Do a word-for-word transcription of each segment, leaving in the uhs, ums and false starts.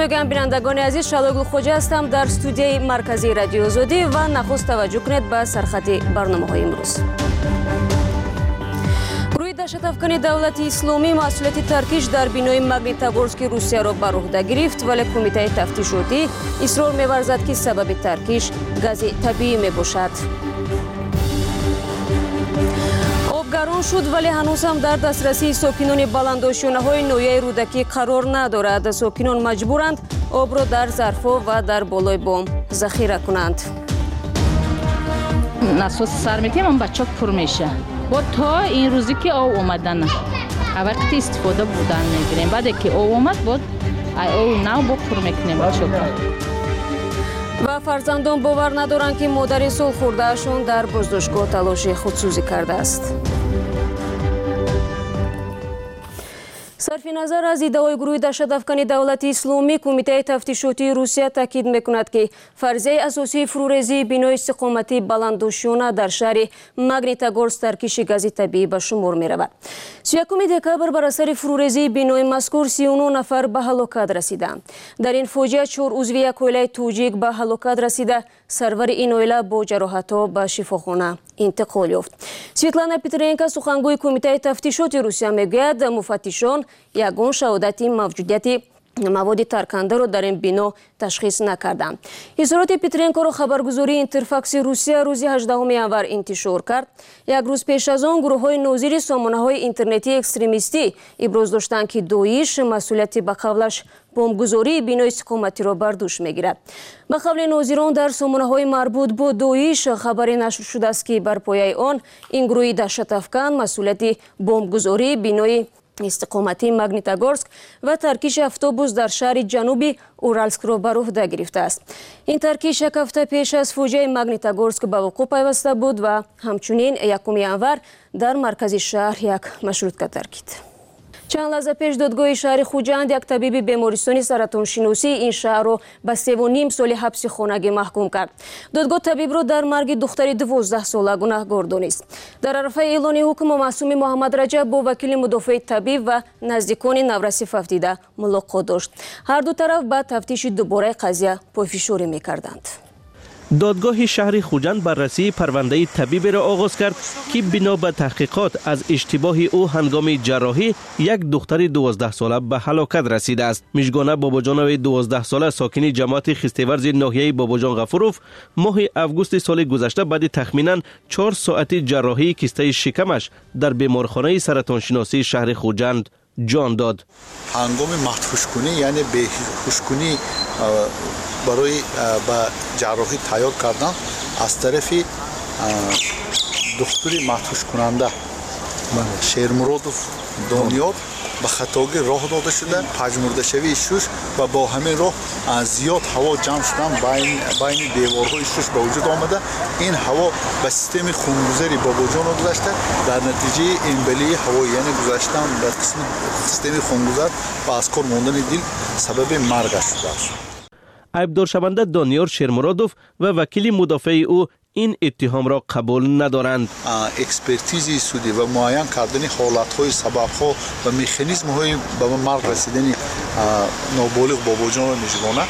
میگم بینندگان عزیز، شالوگل خوجا هستم در استودیوی مرکزی رادیو آزادی و نخست توجه کنید به سرخط برنامه‌های امروز. گروه دهشت افکنی دولت اسلامی مسئولیت ترکیش در بینای ماگنیتогорسک روسیه را بر عهده گرفت، ولی کمیته تفتیشاتی اصرار می‌ورزد که سبب ترکیش گاز طبیعی میباشد. گران شد ولی هنوز هم در دسترسی ساکنان بلندآشیانه‌های نویه رودکی قرار ندارد. ساکنان مجبورند آب را در ظرف‌ها و در بالای بام ذخیره کنند. насос сар метем бачок пур меша бо то ин рӯзе ки об омадан а вақти истифода будан мегирем баъде ки об омад бод ай об нав бо пур мекунем бачока و فرزندان باور ندارند که مادر سال خورده‌شان در بازداشتگاه تلاش خودسوزی کرده است. صرف نظر از ادعای گروه دهشت افکنی دولت اسلامی، کمیته تفتیشاتی روسیه تاکید میکند که فرضیه اساسی فروریزی بینای استقامتی بلندآشیانه در شهر ماگنیتогорск ترکیش گاز طبیعی به شمار میرود. سی و یکم دکامبر بر اثر فروریزی بینای مذکور سی و نه نفر به هلاکت رسیدند. در این فاجعه چهار عضو یک عائله توجیک به هلاکت رسیده، سرور این عائله با جراحت‌ها به شفاخانه انتقال یافت. سویتلانا پیترینکا سخنگوی کمیته تفتیشاتی روسیه میگوید مفتشان یگان شهادت موجودیت مواد ترکنده را در این بنا تشخیص نکردند. اظهارات پیترینکا را خبرگزاری اینترفاکس روسیه روز هجدهم ژانویه انتشار کرد. یک روز پیش از آن گروه‌های ناظر سامانه‌های اینترنتی اکستریمیستی ابراز داشتند که داعش مسئولیت به قولش بمبگذاری بینای استقامتی را بر دوش میگیرد. به قول ناظران در سامانه‌های مربوط با داعش خبری نشر شده است که بر پایه آن این گروه دهشت افکن مسئولیت بمبگذاری بینای استقامتی ماگنیتогорسک و ترکیش اتوبوس در شهر جنوبی اورالسک را بر عهده گرفته است. این ترکیش یک هفته پیش از فوجای ماگنیتогорسک به وقوع پیوسته بود و همچنین یکم ژانویه در مرکز شهر یک مشروطه ترکید. چند لحظه پیش دادگاه شهر خوجند یک طبیب بیمارستان سرطان شناسی این شهر را به سه و نیم سال حبس خانگی محکوم کرد. دادگاه طبیب را در مرگ دختر دوازده ساله گناهکار دانست. در عرفه اعلان حکم معصوم محمد رجب با وکیل مدافع طبیب و نزدیکان نورسی ففتیده ملاقات داشت. هر دو طرف به تفتیش دوباره قضیه پافشاری می‌کردند. دادگاه شهر خوجند بررسی پرونده طبیب را آغاز کرد که بنا به تحقیقات از اشتباه او هنگام جراحی یک دختر دوازده ساله به هلاکت رسیده است. مژگانه باباجانوی دوازده ساله ساکن جماعت خستیورز ناحیه باباجان غفوروف ماه اوگوست سال گذشته بعد تخمینا چهار ساعت جراحی کیسته شکمش در بیمارخانه سرطان شناسی شهر خوجند جان داد. هنگام مدهوش‌کنی یعنی بهوش‌کنی برای با جراحی تیار کردن از طرف دکتر مدهوش کننده شیرمرودوف دانیال به خطاگی راه داده شده، پژمرده شوی ایشوش و با همین راه زیاد هوا جمع شدن بین بین دیوارهای ایشوش به وجود آمده. این هوا به سیستم خونگذاری باباجان گذشته، در نتیجه امبلی هوایی یعنی گذشتن به قسم سیستم خونگذار و از کار ماندن دل سبب مرگ شده است. عیبدار شونده دانیار شیرمرادوف و وکیل مدافع او این اتهام را قبول ندارند. اکسپرتیزی سودی و معاین کردن حالت‌های سبب‌ها و مکانیزم‌های به مرگ رسیدن نابالغ باباجان و مژگانه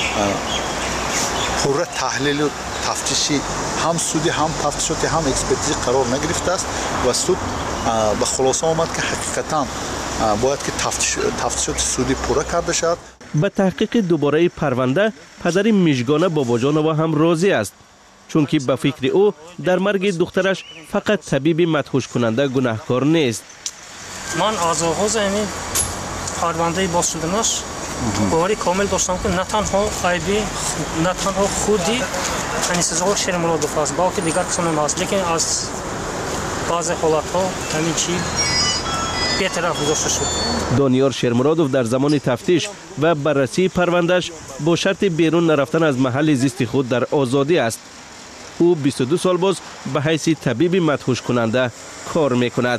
پوره تحلیل و تفتیشی هم سودی هم تفتیشاتی هم اکسپرتیزی قرار نگرفته است و سود به خلاصه آمد که حقیقتاً باید که تفتیش تفتیشات سودی پوره کرده شود. به تحقیق دوباره پرونده پدر مژگانه باباجانوا هم راضی است، چون که به فکر او در مرگ دخترش فقط طبیب مدهوش کننده گناهکار نیست. من از آغاز این پرونده باز شدنش باوری کامل داشتم که نه تنها عیبی نه تنها خودی یعنی سزاوار شیرمرادوف است بلکه دیگر کسان هم هست، لیکن از بعضی حالت‌ها همین چی بی‌طرف گذاشته شد. دانیار شیرمرادوف در زمان تفتیش و بررسی پروندهش با شرط بیرون نرفتن از محل زیست خود در آزادی است. او بیست و دو سال باز به حیث طبیب مدهوش کننده کار میکند.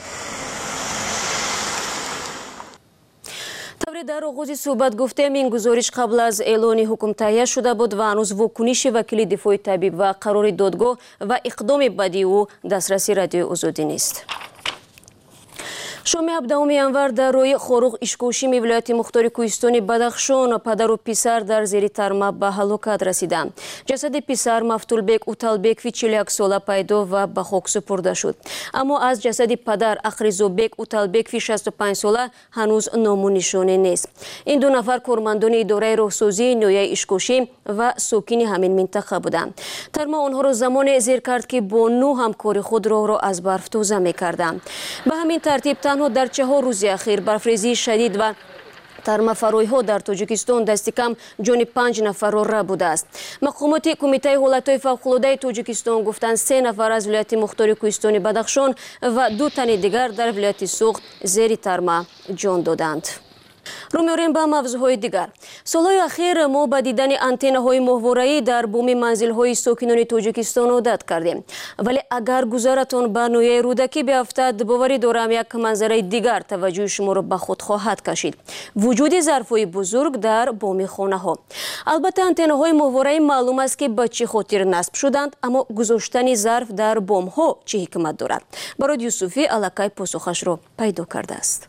در آغاز صحبت گفتیم این گزارش قبل از اعلان حکم تهیه شده بود و هنوز واکنش وکیل دفاع طبیب و قرار دادگاه و اقدام بعدی او دسترسی رادیو آزادی نیست. شام هفدهم январ در روی خاروق اشکوشی ولایت مختار کوهستان بدخشان پدر و پسر در زیر ترمه به هلاکت رسیدند. جسد پسر مفتولبک اوتالبکوی چهل و یک ساله پیدا و به خاک سپرده شد. اما از جسد پدر اخریزوبک اوتالبکوی شصت و پنج ساله هنوز نام و نشانه نیست. این دو نفر کارمندان اداره راهسازی نویه اشکوشی و ساکن همین منطقه بودند. ترمه آنها را زمان زیر کرد که با نو همکار خود راه را از برف تازه می‌کردند. به همین ترتیب تنها در چهار روز اخیر برفریزی شدید و ترمه فروی ها در تاجیکستان دست کم جان پنج نفر را راه بوده است. مقامات کمیته حالتهای فوق‌العاده تاجیکستان گفتند سه نفر از ولایت مختار کوهستان بدخشان و دو تن دیگر در ولایت سوخت زیر ترمه جان دادند. رو می‌آوریم به موضوعهای دیگر. سالهای اخیر ما به دیدن آنتن‌های ماهواره‌ای در بوم منزل‌های ساکنان تاجیکستان عادت کردیم. ولی اگر گذرتان به نویه رودکی بیفتد باوری دارم یک منظره دیگر توجه شما را به خود خواهد کشید. وجود ظرف‌های بزرگ در بوم خانه‌ها. البته آنتن‌های ماهواره‌ای معلوم است که به چه خاطر نصب شدند، اما گذاشتن ظرف در بوم‌ها چه حکمت دارد؟ براد یوسفی الکای پاسخش را پیدا کرده است.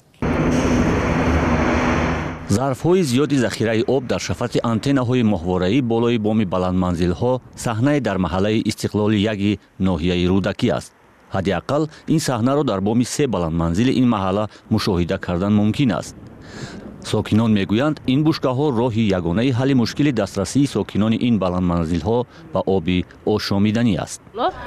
ظرف‌های زیادی ذخیره آب در شفط آنتن‌های ماهواره‌ای بالای بام بلندمنزل‌ها صحنه در محله استقلال یک ناحیه رودکی است. حداقل این صحنه را در بام سه بلندمنزل این محله مشاهده کردن ممکن است. ساکنان میگویند این بشکه‌ها راهی یگانه حل مشکل دسترسی ساکنان این بلندمنزل‌ها به آب آشامیدنی است.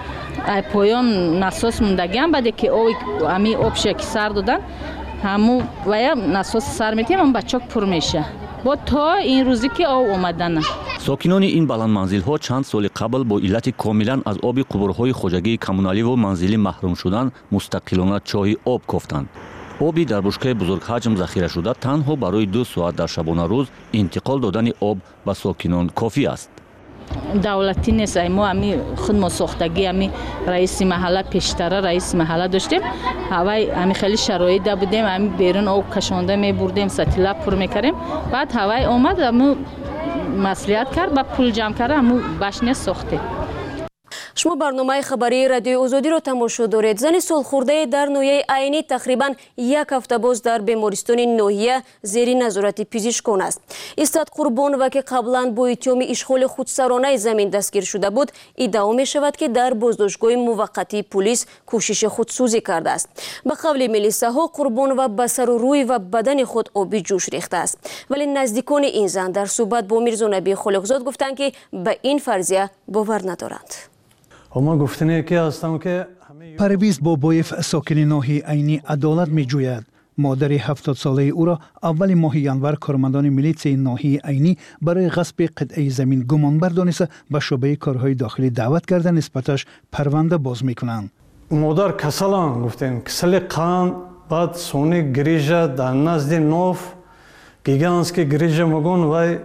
پایان ناساس موندگی‌ام بعد که امی آب شک سر دادن همو ویا ناساس سر میتیم هم بچک پر میشه با تا این روزی که آب اومدن. ساکنان این بلند منزل ها چند سال قبل با علت کاملا از آب قبرهای خوجگی کمونالی و منزلی محروم شدن مستقلانه چای آب کافتند. آبی در بشکه بزرگ حجم ذخیره شده تنها برای دو ساعت در شبانه روز انتقال دادن آب به ساکنان کافی است. دولتی نیست، ما امی خود ما ساختگی امی رئیس محله پیشتر رئیس محله داشتیم، هوای امی خیلی شرایط ده بودیم، امی بیرون آب کشانده می بردیم، سطیله پر میکردیم، بعد هوای اومد امو مسئولیت کرد با پول جمع کرد امو بشنه ساخته. شما برنامه خبری رادیو آزادی را تماشا دارید. زن سالخورده در ناحیه عینی تقریبا یک هفته باز در بیمارستان ناحیه زیر نظارت پزشکان است. استاد قربان و که قبلا با اتهام اشغال خودسرانه زمین دستگیر شده بود، ادعا می شود که در بازداشتگاه موقتی پلیس کوشش خودسوزی کرده است. به قول ملیسه ها قربان و به سر و روی و بدن خود آبی جوش ریخته است. ولی نزدیکان این زن در صحبت با میرزا نبی خالقزاد گفتند که به این فرضیه باور ندارند. ما گفتنه که هستم که پرویز بابایف ساکن ناحیه عینی عدالت می جوید. مادر هفتاد ساله او را اول ماه ینور کارمندان میلیتس ناحیه عینی برای غصب قطعه زمین گمانبر دانسته به شعبه کارهای داخلی دعوت کرده نسبتش پرونده باز میکنند. مادر کسلان گفتیم کسل قان بعد سونی گریجه در نزد نوف گیگانسکی گریجه مگون وای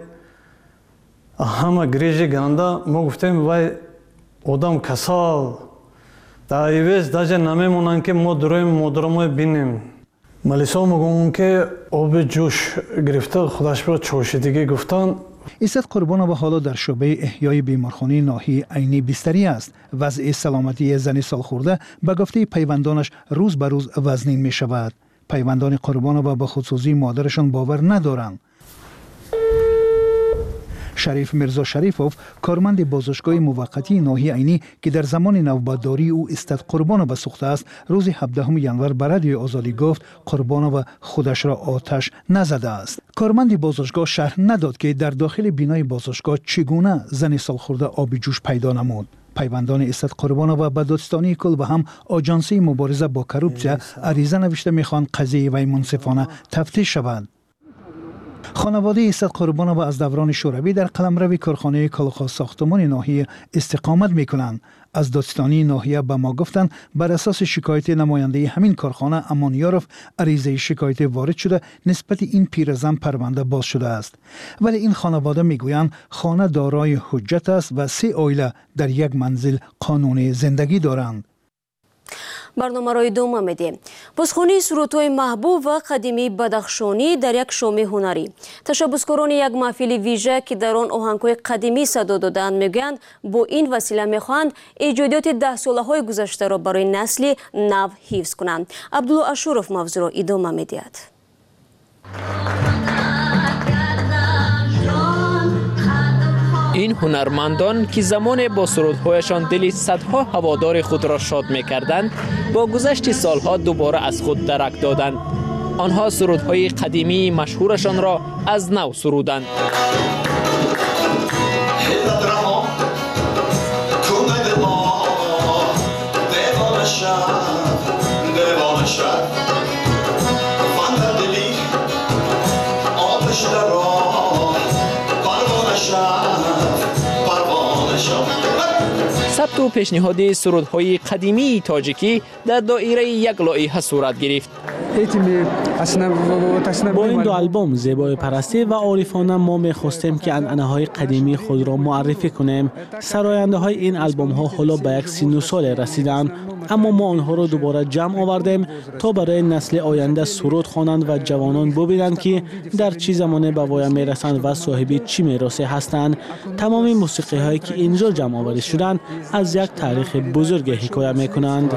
همه گریجه گنده ما گفتیم وای آدم کسال در ایوز داجه نمیمونن که ما درویم مادرمو بینیم. ملیسا میگن که آب جوش گرفته خودش را چوشیدگی گفتن. استاد قربان و حالا در شعبه احیای بیمارخانه ناحیه عینی بستری است. وضع سلامتی زن سالخورده به گفته پیوندانش روز به روز وزنین می شود. پیوندان قربان و به خودسوزی مادرشان باور ندارند. شریف میرزا شریفوف کارمند بازداشتگاه موقتی ناحیه عینی که در زمان نوبتداری او استاد قربان به سوخته است روز هفدهم ینور به رادیو آزادی گفت قربان و خودش را آتش نزده است. کارمند بازداشتگاه شرح نداد که در داخل بینای بازداشتگاه چگونه زن سالخورده آبی جوش پیدا نمود. پیوندان استاد قربان و به دادستانی کل و هم آژانسی مبارزه با کروپسیا عریضه نوشته میخوان قضیه وی منصفانه تفتیش شود. خانواده استاد قربان و از دوران شوروی در قلمرو کارخانه کالاخا ساختمان ناحیه استقامت میکنند. از دادستانی ناحیه به ما گفتند بر اساس شکایت نماینده همین کارخانه امانیاروف عریضه شکایت وارد شده نسبت این پیرزن پرونده باز شده است. ولی این خانواده میگویند خانه دارای حجت است و سه عائله در یک منزل قانونی زندگی دارند. برنامه را ادامه میدیم. بازخوانی سرودهای محبوب و قدیمی بدخشانی در یک شام هنری. تشبثکاران یک محفل ویژه که در آن آهنگ‌های قدیمی صدا دادند میگویند با این وسیله میخواهند ایجادات ده ساله‌های گذشته را برای نسل نو حفظ کنند. عبدالله اشورف موضوع را ادامه میدهد. این هنرمندان که زمان با سرودهایشان دل صدها هوادار خود را شاد می‌کردند، با گذشت سالها دوباره از خود درک دادند. آنها سرودهای قدیمی مشهورشان را از نو سرودند. ثبت و پیشنهاد سرودهای قدیمی تاجیکی در دایره یک لایحه صورت گرفت. با این دو آلبوم زیبای پرستی و عارفانه ما می‌خواستیم که عنعنه‌های قدیمی خود را معرفی کنیم. سراینده های این آلبوم ها حالا به یک سی و نه سال رسیدند، اما ما آنها را دوباره جمع آوردیم تا برای نسل آینده سرود خوانند و جوانان ببینند که در چه زمانه به وای میرسند و صاحب چه میراثی هستند. تمام موسیقی هایی که اینجا جمع آوری شدند از یک تاریخ بزرگ حکایت میکنند.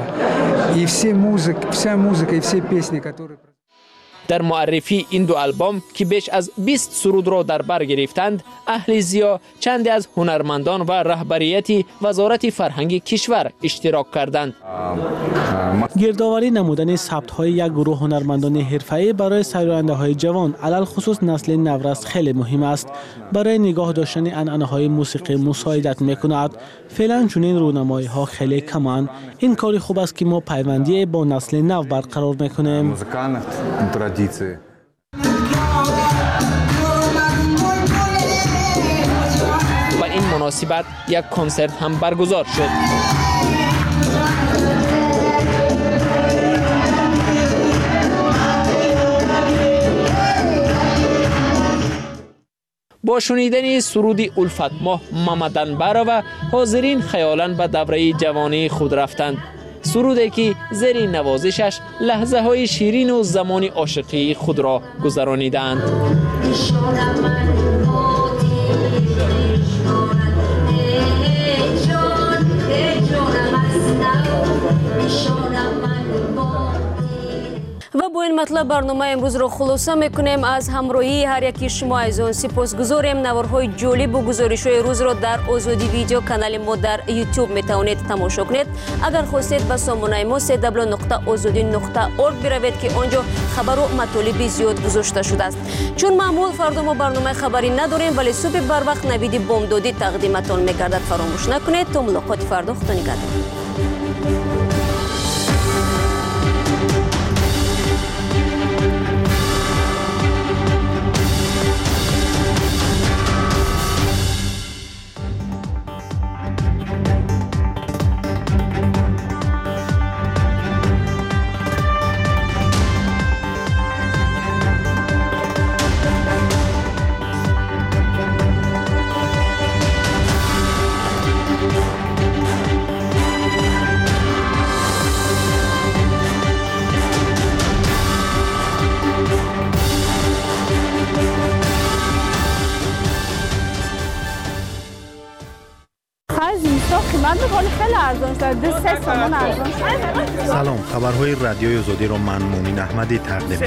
در معرفی این دو آلبوم که بیش از بیست سرود را در بر گرفتند، اهل زیا چند از هنرمندان و رهبریت وزارت فرهنگ کشور اشتراک کردند. گردآوری نمودن ثبت های یک گروه هنرمندان حرفه‌ای برای سراینده های جوان علل خصوص نسل نورست خیلی مهم است. برای نگاه داشتن عنعنه های موسیقی مساعدت میکند. فعلا چنین رونمایی ها خیلی کمند. این کاری خوب است که ما پیوندی با نسل نو برقرار میکنیم. و این مناسبت یک کنسرت هم برگزار شد. با شنیدن سرود الفت ماه ممدنبر و حاضرین خیالاً به دوره جوانی خود رفتند. سرودی که زیر نوازشش لحظه های شیرین و زمان عاشقی خود را گذرانیدند. و با این مطلب برنامه امروز را خلاصه میکنیم. از همراهی هر یکی شما عزیزان سپاسگزاریم. نوارهای جالب و گزارش‌های روز را در آزادی ویدیو کانال ما در یوتیوب میتوانید تماشا کنید. اگر خواستید به سامانه ما دبلیو دبلیو دبلیو نقطه آزادی نقطه اورگ بروید که آنجا خبر و مطالب زیاد گذاشته شده است. چون معمول فردا ما برنامه خبری نداریم، ولی صبح بر وقت نوید بامدادی تقدیمتان میگردد. فراموش نکنید. تا ملاقات فردا، خدا نگهدار. سلام، خبرهای رادیوی آزادی را من مومن احمدی تقدیم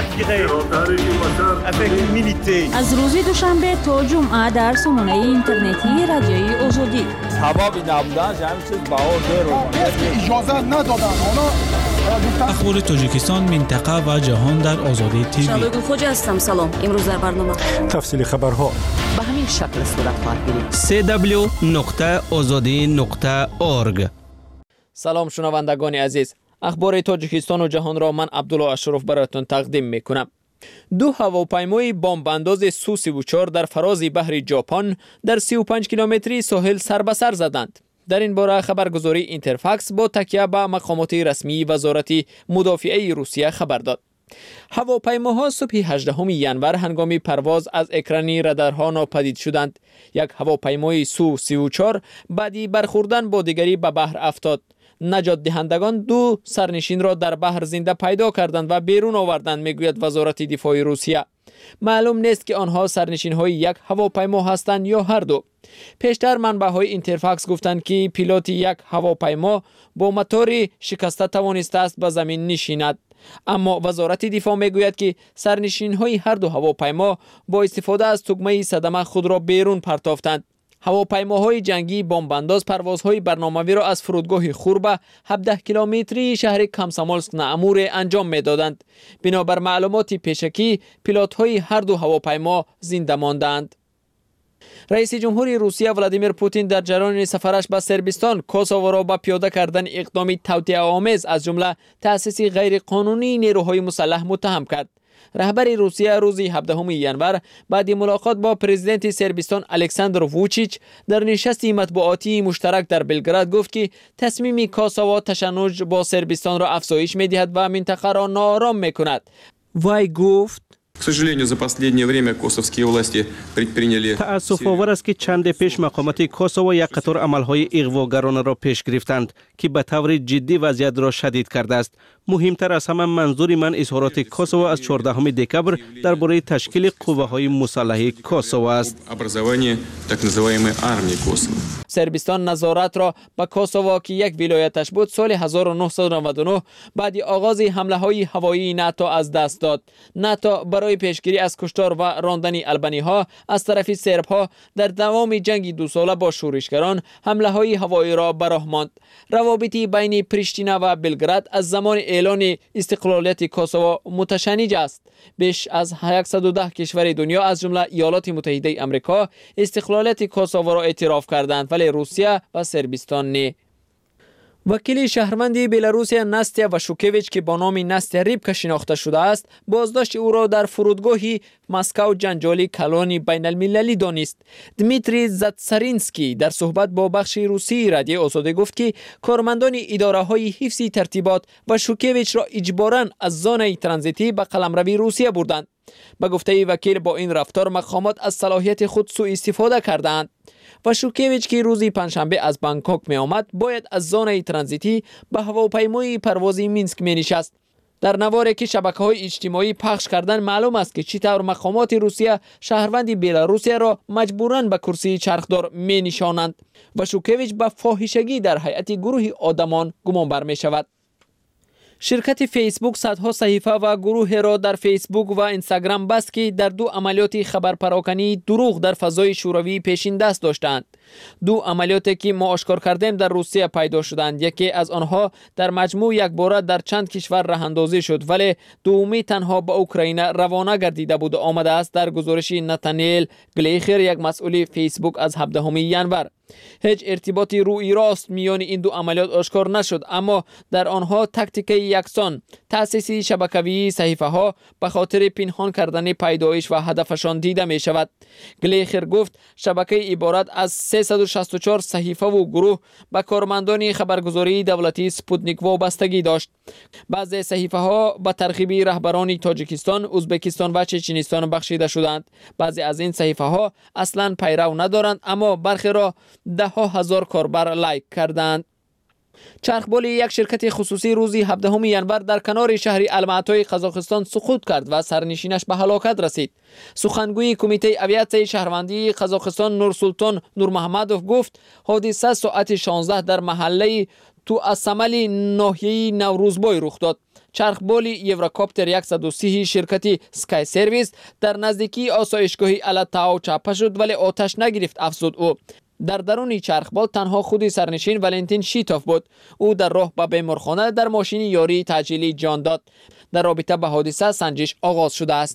می‌کنم. از روز دوشنبه تا جمعه در سامانه اینترنتی رادیوی آزادی. حبابی نبودن همین چیز باور داره. اجازه ندادن. اخبار تاجیکستان، منطقه و جهان در آزادی تیوی. شادو خوج هستم. سلام. امروز در برنامه تفصیل خبرها به همین شکل صورت خواهد گرفت. سه دبلیو نقطه آزادی نقطه اورگ. سلام شنوندگان عزیز. اخبار تاجیکستان و جهان را من عبدالله اشرف براتون تقدیم میکنم. دو هواپیمای بمبانداز سو سی و چهار در فراز بحر ژاپن در سی و پنج کیلومتری ساحل سر به سر زدند. در این باره خبرگزاری اینترفاکس با تکیه به مقامات رسمی وزارت مدافعه روسیه خبر داد. هواپیماها صبح هجدهم ژانویه هنگام پرواز از اکران رادارها ناپدید شدند. یک هواپیمای سو سی و چهار بعدی برخوردن با دیگری به بحر افتاد. نجات دهندگان دو سرنشین را در بحر زنده پیدا کردند و بیرون آوردند، میگوید وزارت دفاع روسیه. معلوم نیست که آنها سرنشین های یک هواپیما هستند یا هر دو. پیشتر منبع های اینترفاکس گفتند که پیلوت یک هواپیما با موتور شکسته توانسته است به زمین نشیند. اما وزارت دفاع میگوید که سرنشین های هر دو هواپیما با استفاده از تگمه صدمه خود را بیرون پرتافتند. هواپیماهای جنگی بمبانداز پروازهای برنامه‌ای را از فرودگاه خوربه هفده کیلومتری شهر کامسامولسک نامور انجام میدادند. بنابر معلومات پیشکی پیلوت‌های هر دو هواپیما زنده ماندند. رئیس جمهور روسیه ولادیمیر پوتین در جریان سفرش به صربستان کوسوو را با پیاده کردن اقدامی توطئه‌آمیز از جمله تأسیس غیر قانونی نیروهای مسلح متهم کرد. رهبر روسیه روز هفدهم ژانویه بعد ملاقات با پرزیدنت صربستان الکساندر ووچیچ در نشستی مطبوعاتی مشترک در بلگراد گفت که تصمیم کوسوو تشنج با صربستان را افزایش می‌دهد و منطقه را ناآرام می‌کند. وی گفت تأسف آور است که چند پیش مقامات کوسوو یک قطار عملهای اغواگرانه را پیش گرفتند که به طور جدی وضعیت را شدید کرده است. مهمتر از همه منظور من اظهارات کوسوو از چهاردهم دکبر درباره تشکیل قوه‌های مسلح کوسوو است. صربستان نظارت را به کوسوو که یک ولایتش بود سال هزار و نهصد و نود و نه بعد آغاز حمله های هوایی ناتو از دست داد. ناتو برای پیشگیری از کشتار و راندن آلبانی ها از طرف سرب ها در دوام جنگ دو ساله با شورشگران حمله های هوایی را به راه ماند. روابطی بین پریشتینا و بلگراد از زمان اعلان استقلالیت کوسوو متشنج است. بیش از صد و ده کشور دنیا از جمله ایالات متحده آمریکا استقلالیت کوسوو را اعتراف کردند ولی روسیه و صربستان نه. وکیل شهروند بلاروسیا ناستیا واشوکویچ که با نام ناستیا ریبکا شناخته شده است بازداشت او را در فرودگاه مسکو جنجالی کلانی بین المللی دانست. دمیتری زاتسارینسکی در صحبت با بخش روسی رادیو آزادی گفت که کارمندان اداره های حفظ ترتیبات واشوکویچ را اجباراً از زون ترانزیتی به قلمرو روسیه بردند. به گفته وکیل با این رفتار مقامات از صلاحیت خود سوء استفاده کردند. واشوکویچ که روزی پنجشنبه از بانکوک می آمد باید از زون ترانزیتی به هواپیمای پرواز مینسک می نشست. در نواری که شبکه‌های اجتماعی پخش کردن معلوم است که چطور مقامات روسیه شهروند بلاروسیا را مجبوراً به کرسی چرخدار می نشانند. واشوکویچ به فاحشگی در هیئت گروه آدمان گمان بر می شود. شرکت فیسبوک صدها صحیفه و گروه را در فیسبوک و اینستاگرام بست که در دو عملیات خبرپراکنی دروغ در فضای شوروی پیشین دست داشتند. دو عملیاتی که ما آشکار کردیم در روسیه پیدا شدند. یکی از آنها در مجموع یک باره در چند کشور راه اندازی شد ولی دومی تنها به اوکراین روانه گردیده بود و آمده است در گزارش نتانیل گلیخر یک مسئول فیسبوک از هفدهم ژانویه. هیچ ارتباطی روی راست میان این دو عملیات آشکار نشد اما در آنها تاکتیک یکسان تأسیس شبکه‌ای صحیفه ها به خاطر پنهان کردن پیدایش و هدفشان دیده می شود. گلیخر گفت شبکه عبارت از سیصد و شصت و چهار صحیفه و گروه به کارمندان خبرگزاری دولتی سپوتنیک وابستگی داشت. بعضی صحیفه ها به ترغیب رهبران تاجیکستان، ازبکستان و چچنستان بخشیده شدند. بعضی از این صحیفه ها اصلا پیرو ندارند اما برخی را ده ها هزار کاربر لایک کردند. چرخبال یک شرکت خصوصی روزی هفدهم ژانویه در کنار شهر الماتای قزاقستان سقوط کرد و سرنشینش به هلاکت رسید. سخنگوی کمیته اویات شهروندی قزاقستان نورسولطان نورمحمدوف گفت حادثه ساعت شانزده در محله تو اسمل ناحیه نوروزبای رخ داد. چرخبال یوروکاپتر صد و سی شرکتی سکای سرویس در نزدیکی آسایشگاه الاتاو چاپه شد ولی آتش نگرفت افزود او. در درون چرخبال تنها خود سرنشین ولنتین شیتوف بود. او در راه به بیمارخانه در ماشین یاری تعجیلی جان داد. در رابطه به حادثه سنجش آغاز شده است.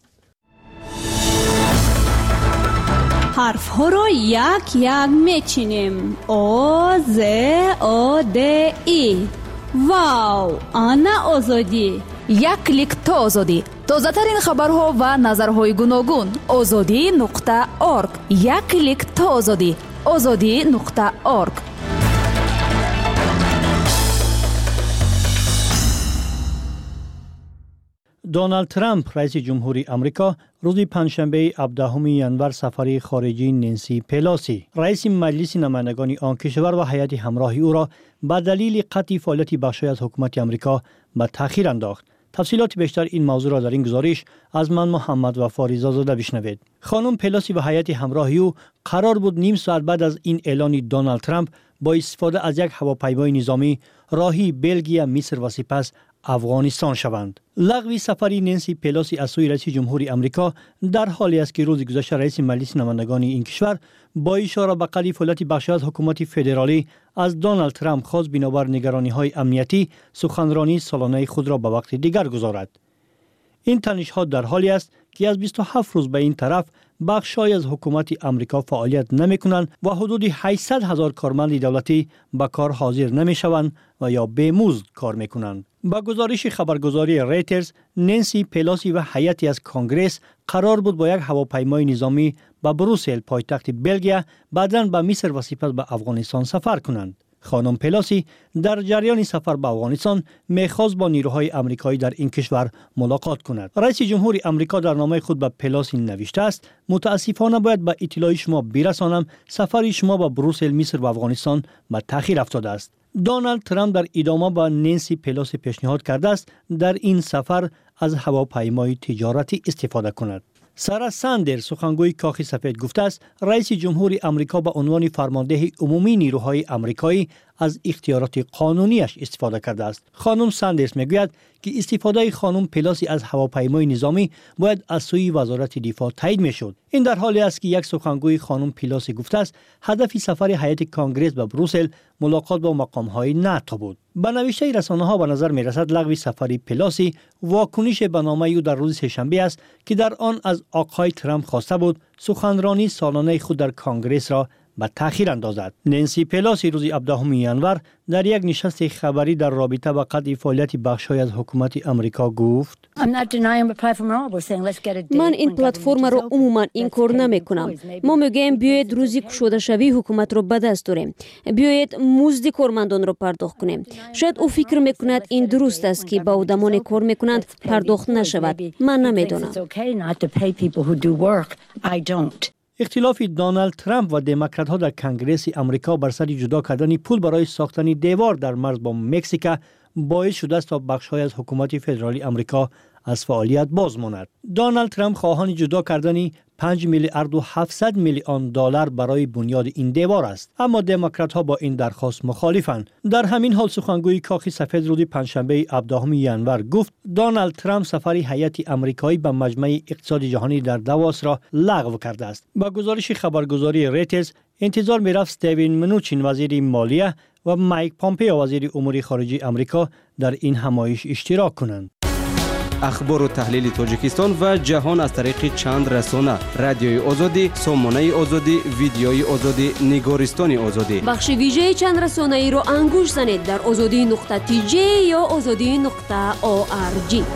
حرف ها را یک یک میچینیم. آ ز آ د ای. واو، آنا آزادی. یک کلیک تا آزادی. تازه ترین خبرها و نظرهای گوناگون. آزادی نقطه ارگ. یک کلیک تا آزادی. آزادی نقطه ارگ. دونالد ترامپ رئیس جمهوری آمریکا روز پنجشنبه هفدهم ژانویه سفر خارجی نانسی پلوسی رئیس مجلس نمایندگان آن کشور و هیئت همراه او را به دلیل قطع فعالیت بخشی از حکومت آمریکا به تأخیر انداخت. تفصیلات بیشتر این موضوع را در این گزارش از من محمد وفا رضازاده بشنوید. خانم پلوسی و هیئت همراه او قرار بود نیم ساعت بعد از این اعلان دونالد ترامپ با استفاده از یک هواپیمای نظامی راهی بلژیم، مصر و سپس افغانستان شوند. لغو سفر نانسی پلوسی از سوی رئیس جمهوری آمریکا در حالی است که روز گذشته رئیس مجلس نمایندگان این کشور با اشاره به قطع فعالیت بخشی از حکومت فدرالی از دونالد ترامپ خواست بنابر نگرانی‌های امنیتی سخنرانی سالانه خود را به وقت دیگر گذارد. این تنش‌ها در حالی است که از بیست و هفت روز به این طرف بخشای از حکومت آمریکا فعالیت نمی‌کنند و حدود هشتصد هزار کارمند دولتی به کار حاضر نمی‌شوند و یا به مزد کار می‌کنند. با گزارش خبرگزاری ریترز، نانسی پلوسی و هیئتی از کنگره قرار بود با یک هواپیمای نظامی به بروسل پایتخت بلژیم بعداً به مصر و سپس به افغانستان سفر کنند. خانم پلوسی در جریان سفر به افغانستان می‌خواست با نیروهای آمریکایی در این کشور ملاقات کند. رئیس جمهوری آمریکا در نامه خود به پلوسی نوشته است: متاسفانه باید به اطلاع شما برسانم سفر شما به بروسل، مصر و افغانستان به تأخیر افتاده است. دونالد ترامپ در ادامه با نانسی پلوسی پیشنهاد کرده است در این سفر از هواپیمای تجارتی استفاده کند. سارا ساندرز سخنگوی کاخ سفید گفته است رئیس جمهوری آمریکا به عنوان فرمانده عمومی نیروهای آمریکایی از اختیارات قانونیش استفاده کرده است. خانم ساندرز میگوید که استفاده خانم پلوسی از هواپیمای نظامی باید از سوی وزارت دفاع تایید میشد. این در حالی است که یک سخنگوی خانم پلوسی گفته است هدف سفر هیئت کنگره به بروسل ملاقات با مقام‌های ناتو بود. به نوشته رسانه‌ها به نظر می‌رسد لغو سفر پلوسی واکنش به نامه او در روز سه‌شنبه است که در آن از آقای ترامپ خواسته بود سخنرانی سالانه خود در کنگره را به تأخیر اندازد. نانسی پلوسی روز هفدهم ژانویه در یک نشست خبری در رابطه با قطع فعالیت بخش‌های از حکومت آمریکا گفت: من این پلتفرم را عموما انکار نمی‌کنم. ما میگیم بیایید روزی گشوده شوی حکومت را به دست آوریم. بیایید مزد کارمندان را پرداخت کنیم. شاید او فکر می‌کند این درست است که با آدمانی کار می‌کنند پرداخت نشود. من نمی‌دانم. اختلاف دونالد ترامپ و دموکرات ها در کنگره آمریکا بر سر جدا کردن پول برای ساختن دیوار در مرز با مکزیک باعث شده است تا بخش‌های از حکومت فدرالی آمریکا از فعالیت باز ماند. دونالد ترامپ خواهان جدا کردن پنج میلیارد و هفتصد میلیون دلار برای بنیاد این دیوار است، اما دموکرات ها با این درخواست مخالفند. در همین حال سخنگوی کاخ سفید روز پنجشنبه هفدهم ژانویه گفت دونالد ترامپ سفر هیئت آمریکایی به مجمع اقتصاد جهانی در داووس را لغو کرده است. با گزارش خبرگزاری ریترز انتظار می‌رفت استیون منوچین وزیر مالیه و مایک پامپئو وزیر امور خارجه آمریکا در این همایش اشتراک کنند. اخبار و تحلیل تاجیکستان و جهان از طریق چند رسانه: رادیوی آزادی، سامانه آزادی، ویدیوی آزادی، نگارستان آزادی. بخش ویژه چند رسانه ای را انگوش زنید در آزادی نقطه تی جی یا آزادی نقطه او آر جی.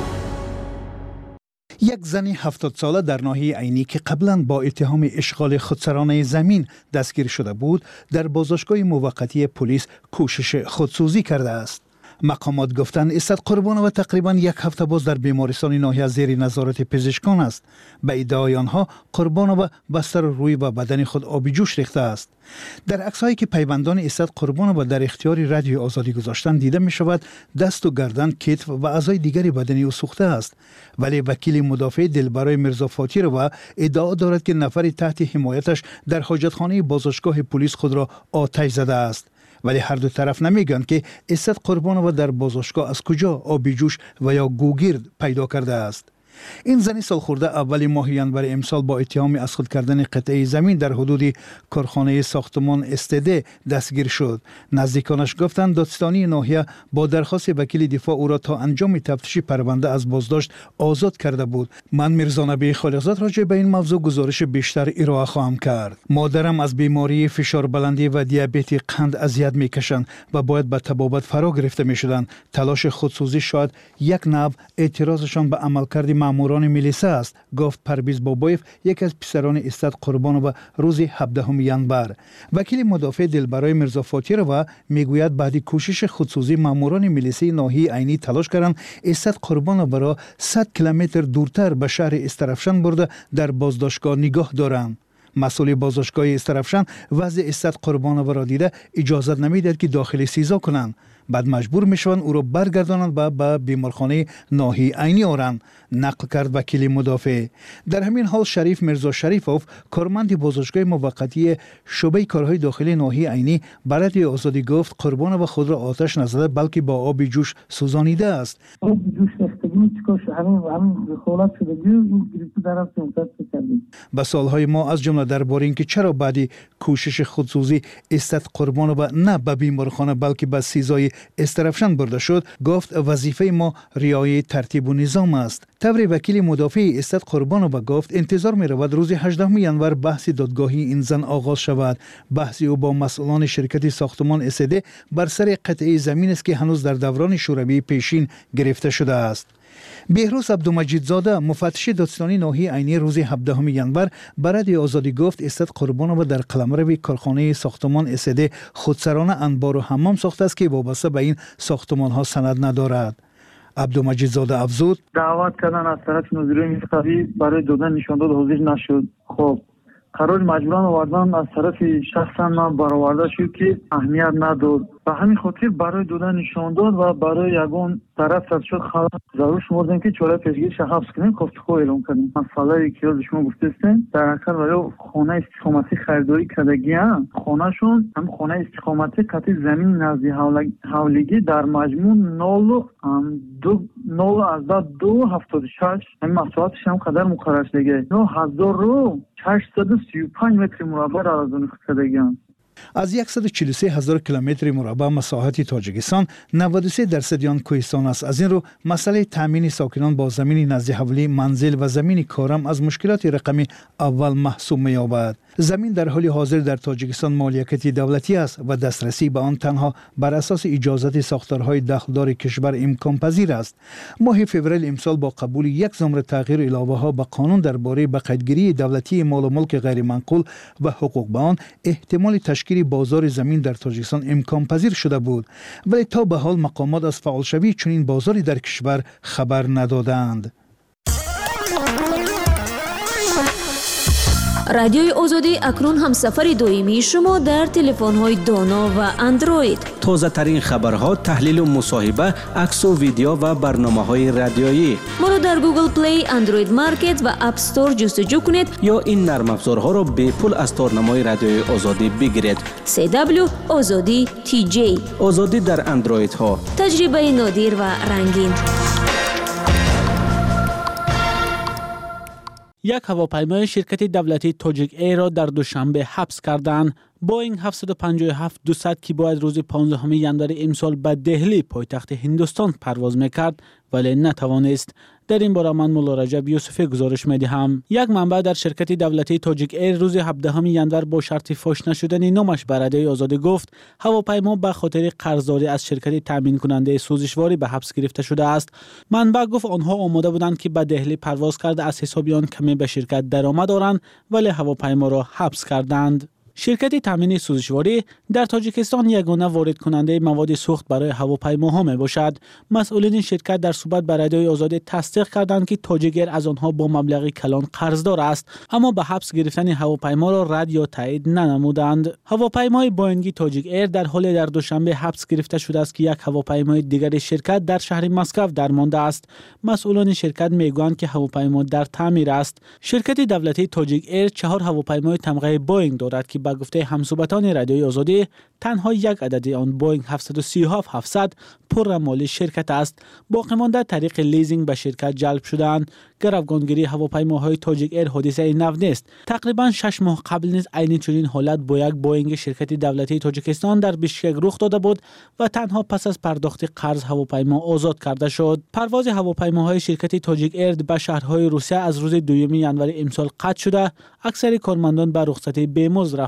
یک زن هفتاد ساله در ناحیه عینی که قبلا با اتهام اشغال خودسرانه زمین دستگیر شده بود در بازداشتگاه موقتی پلیس کوشش خودسوزی کرده است. مقامات گفتند اسد قربان و تقریبا یک هفته باز در بیمارستان ناحیه زیر نظارت پزشکان است. به ادعای آنها قربان و بستر روی و بدن خود آبی جوش ریخته است. در عکس‌هایی که پیوندان اسد قربان و در اختیار رادیو آزادی گذاشتن دیده می شود دست و گردن، کتف و اعضای دیگری بدنی او سوخته است. ولی وکیل مدافع دلبرای میرزا فاطی و ادعا دارد که نفری تحت حمایتش در حاجتخانه بازداشتگاه پلیس خود را آتش زده است. ولی هر دو طرف نمیگن که اسد قربان و در بازداشتگاه از کجا آبی جوش و یا گوگرد پیدا کرده است. این زنی سالخورده اول ماه ژانویه امسال با اتهام از خود کردن قطعه زمین در حدود کارخانه ساختمان استده دستگیر شد. نزدیکانش گفتند دادستانی ناحیه با درخواست وکیل دفاع او را تا انجام تفتیش پرونده از بازداشت آزاد کرده بود. من میرزا نبی خالقزاد راجع به این موضوع گزارش بیشتر ارائه خواهم کرد. مادرم از بیماری فشار بلندی و دیابت قند اذیت میکشند و باید به طبابت فرا گرفته میشدند. تلاش خودسوزی شاید یک نوع اعتراضشان به عملکرد ماموران میلیسه است، گفت پرویز بابایف، یک از پسران استاد قربان و روز هفدهم ینور. وکیل مدافع دلبرای میرزا فاطیروا میگوید بعد کوشش خودسوزی ماموران میلیسه ناحیه عینی تلاش کردند استاد قربان و را صد کیلومتر دورتر به شهر استرافشان برده در بازداشتگاه نگاه دارند. مسئول بازداشتگاه استرافشان وضع استاد قربان را دیده اجازه نمیداد که داخل سیزا کنند. بعد مجبور میشوند او را برگردانند و به بیمارخانه ناحیه عینی آورند، نقل کرد وکیل مدافع. در همین حال شریف میرزا شریفوف، کارمند بازداشتگاه موقتی شعبه کارهای داخلی ناحیه عینی، برای آزادی گفت قربان و خود را آتش نزده بلکه با آب جوش سوزانیده است. به سالهای ما از جمله درباره اینکه چرا بعدی کوشش خودسوزی استاد قربان و نه به بیمارخانه بلکه به سیزای استرافشان برده شد، گفت وظیفه ما رعایت ترتیب و نظام است. طور وکیل مدافع استاد قربان و گفت انتظار می رود روز هجدهم ینور بحث دادگاهی این زن آغاز شود. بحث او با مسئولان شرکت ساختمان اسد بر سر قطعه زمین است که هنوز در دوران شوروی پیشین گرفته شده است. بهروز عبدالمجیدزاده، مفتش دادستانی ناحیه عینی، روز هفدهم ینور برای آزادی گفت استاد قربان و در قلمرو کارخانه ساختمان اسد خودسرانه انبار و حمام ساخته است که وابسته به این ساختمان ها سند ندارد. عبدالمجیدزاده افزود دعوت کردن از طرف نظریه انتخابی برای دادن نشانداد حاضر نشد. خب قرار مجبوران آوردن از طرف شخصا من برآورده شد که اهمیت نداد. به همین خاطر برای دادن نشان داد و برای یگان طرف از شد خلاص ضرور شمردیم که چاره پیشگیریش حبس کنیم، گفتگو اعلام کردیم. مسئله که از شما گفتستین در اکثر ولی خانه استقامتی خریداری کردگی هم خانهشون هم خانه استقامتی کتی زمین نزدی حولگی در مجموع نول دو نول از دو هفتاد شش همین محصولاتش هم قدر مقرر شده نه هزار رو هشتصد و سی و پنج متر مربع را از اون کردگی هم. از صد و چهل و سه هزار کیلومتر مربع مساحت تاجیکستان نود و سه درصد آن کوهستان است. از این رو مسئله تامین ساکنان با زمین نزد حولی منزل و زمین کارم از مشکلات رقمی اول محسوب می‌یابد. زمین در حال حاضر در تاجیکستان مالکیت دولتی است و دسترسی به آن تنها بر اساس اجازت ساختارهای دخلدار کشور امکان پذیر است. ماه فوریه امسال با قبول یک زمره تغییر علاوه ها به قانون درباره بقیدگیری دولتی مال و ملک غیر منقول و حقوق به آن، احتمال تشکیل بازار زمین در تاجیکستان امکان پذیر شده بود، ولی تا به حال مقامات از فعال شوی چنین بازاری در کشور خبر ندادند. رادیوی آزادی اکنون هم سفر دائمی شما در تلفن‌های دانا و اندروید. تازه ترین خبرها، تحلیل و مصاحبه، عکس و ویدیو و برنامه‌های رادیویی. ما را در گوگل پلی، اندروید مارکت و اپ استور جستجو کنید یا این نرم افزارها را به پول از تارنمای رادیوی آزادی بگیرید. سی دبلیو آزادی تی جی. آزادی در اندروید ها. تجربه نادر و رنگین. یک هواپیمای شرکت دولتی تاجیک ایر را در دوشنبه حبس کردند. بوئینگ هفتصد و پنجاه و هفت دویست که باید روز پانزدهم ینور امسال به دهلی پایتخت هندوستان پرواز میکرد ولی نتوانست. در این باره من مولا رجب یوسفی گزارش میدهم. یک منبع در شرکت دولتی تاجیک ایر روز هفدهم ینور با شرط فاش نشدن نامش به رادیوی آزادی گفت هواپیما به خاطر قرضداری از شرکت تامین کننده سوزشواری به حبس گرفته شده است. منبع گفت آنها آماده بودند که به دهلی پرواز کرده از حساب آن کمی به شرکت درآمد دارند ولی هواپیما را حبس کردند. شرکت تامین سوزشواری در تاجیکستان یگانه وارد کننده مواد سوخت برای هواپیماها می باشد. مسئولین شرکت در صحبت با رادیوی آزادی تصدیق کردند که تاجیک ایر از آنها با مبلغ کلان قرضدار است، اما به حبس گرفتن هواپیما را رد یا تایید ننمودند. هواپیمای بوئینگ تاجیک ایر در حال در دوشنبه حبس گرفته شده است که یک هواپیمای دیگر شرکت در شهر مسکو درمانده است. مسئولان شرکت میگویند که هواپیما در تعمیر است. شرکت دولتی تاجیک ایر چهار هواپیمای تمغه بوئینگ دارد که به گفته همصحبتان رادیوی آزادی تنها یک عدد آن بوئینگ هفتصد و سی و هفت هفتصد پر مال شرکت است. باقی مانده طریق لیزینگ به شرکت جلب شدند. گروگانگیری هواپیماهای تاجیک ایر حادثه نو نیست. تقریبا شش ماه قبل نیز عین چنین حالت با یک بوئینگ شرکت دولتی تاجیکستان در بیشکک رخ داده بود و تنها پس از پرداخت قرض هواپیما آزاد کرده شد. پرواز هواپیماهای شرکت تاجیک ایر به شهرهای روسیه از روز دوم ینور امسال قطع شده. اکثر کارمندان به رخصتی بی‌مزد رفته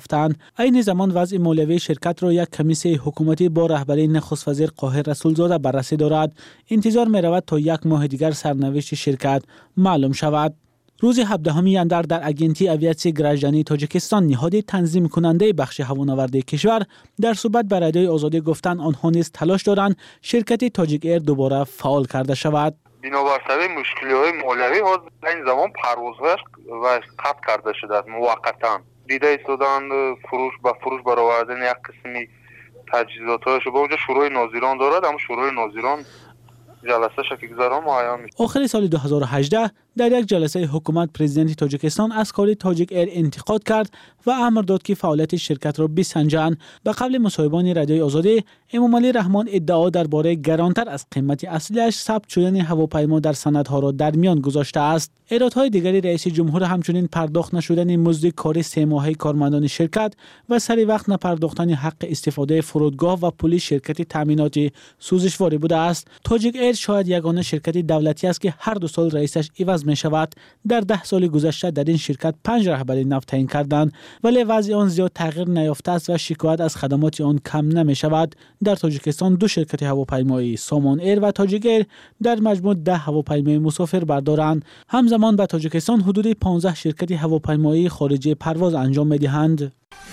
رفتند. عین زمان وضع مالیوی شرکت را یک کمیسیون حکومتی با رهبری نخست وزیر قاهر رسولزاده بررسی دارد. انتظار می رود تا یک ماه دیگر سرنوشت شرکت معلوم شود. روز هفدهم ژانویه در اگنتی اویاسیون گراژانی تاجیکستان نهاد تنظیم کننده بخش هوانوردی کشور در صحبت با رادیوی آزادی گفتند آنها نیز تلاش دارند شرکت تاجیک ایر دوباره فعال کرده شود. بنابر سبب مشکل‌های مالیوی در این زمان پروازها و قطع کرده شده است موقتا. دیده ایستادند فروش با فروش برآوردن یک قسمی تجهیزات‌هاش با اونجا شورای ناظران دارد، اما شورای ناظران جلسه شکل گذاران معین میشه. آخر سال دو هزار و هجده در یک جلسه حکومت پرزیدنت تاجیکستان از کار تاجیک ایر انتقاد کرد و امر داد که فعالیت شرکت را بسنجند. به قبل مصاحبان رادیوی آزادی امامعلی رحمان ادعا درباره گرانتر از قیمت اصلیش ثبت شدن هواپیما در سندها را در میان گذاشته است. ایرادهای دیگری رئیس جمهور همچنین پرداخت نشدن مزد کاری سه ماهه کارمندان شرکت و سری وقت نپرداختن حق استفاده فرودگاه و پول شرکت تامینات سوزشواری بوده است. تاجیک ایر شاید یگانه شرکت دولتی است که هر دو سال رئیسش عوض می شود. در ده سال گذشته در این شرکت پنج رهبر نو تعیین کردند ولی وضع آن زیاد تغییر نیافته است و شکایت از خدمات آن کم نمی شود. در تاجیکستان دو شرکت هواپیمایی سامان ایر و تاجیک ایر در مجموع ده هواپیمای مسافر بردارند. همزمان به تاجیکستان حدود پانزده شرکت هواپیمایی خارجی پرواز انجام می دهند.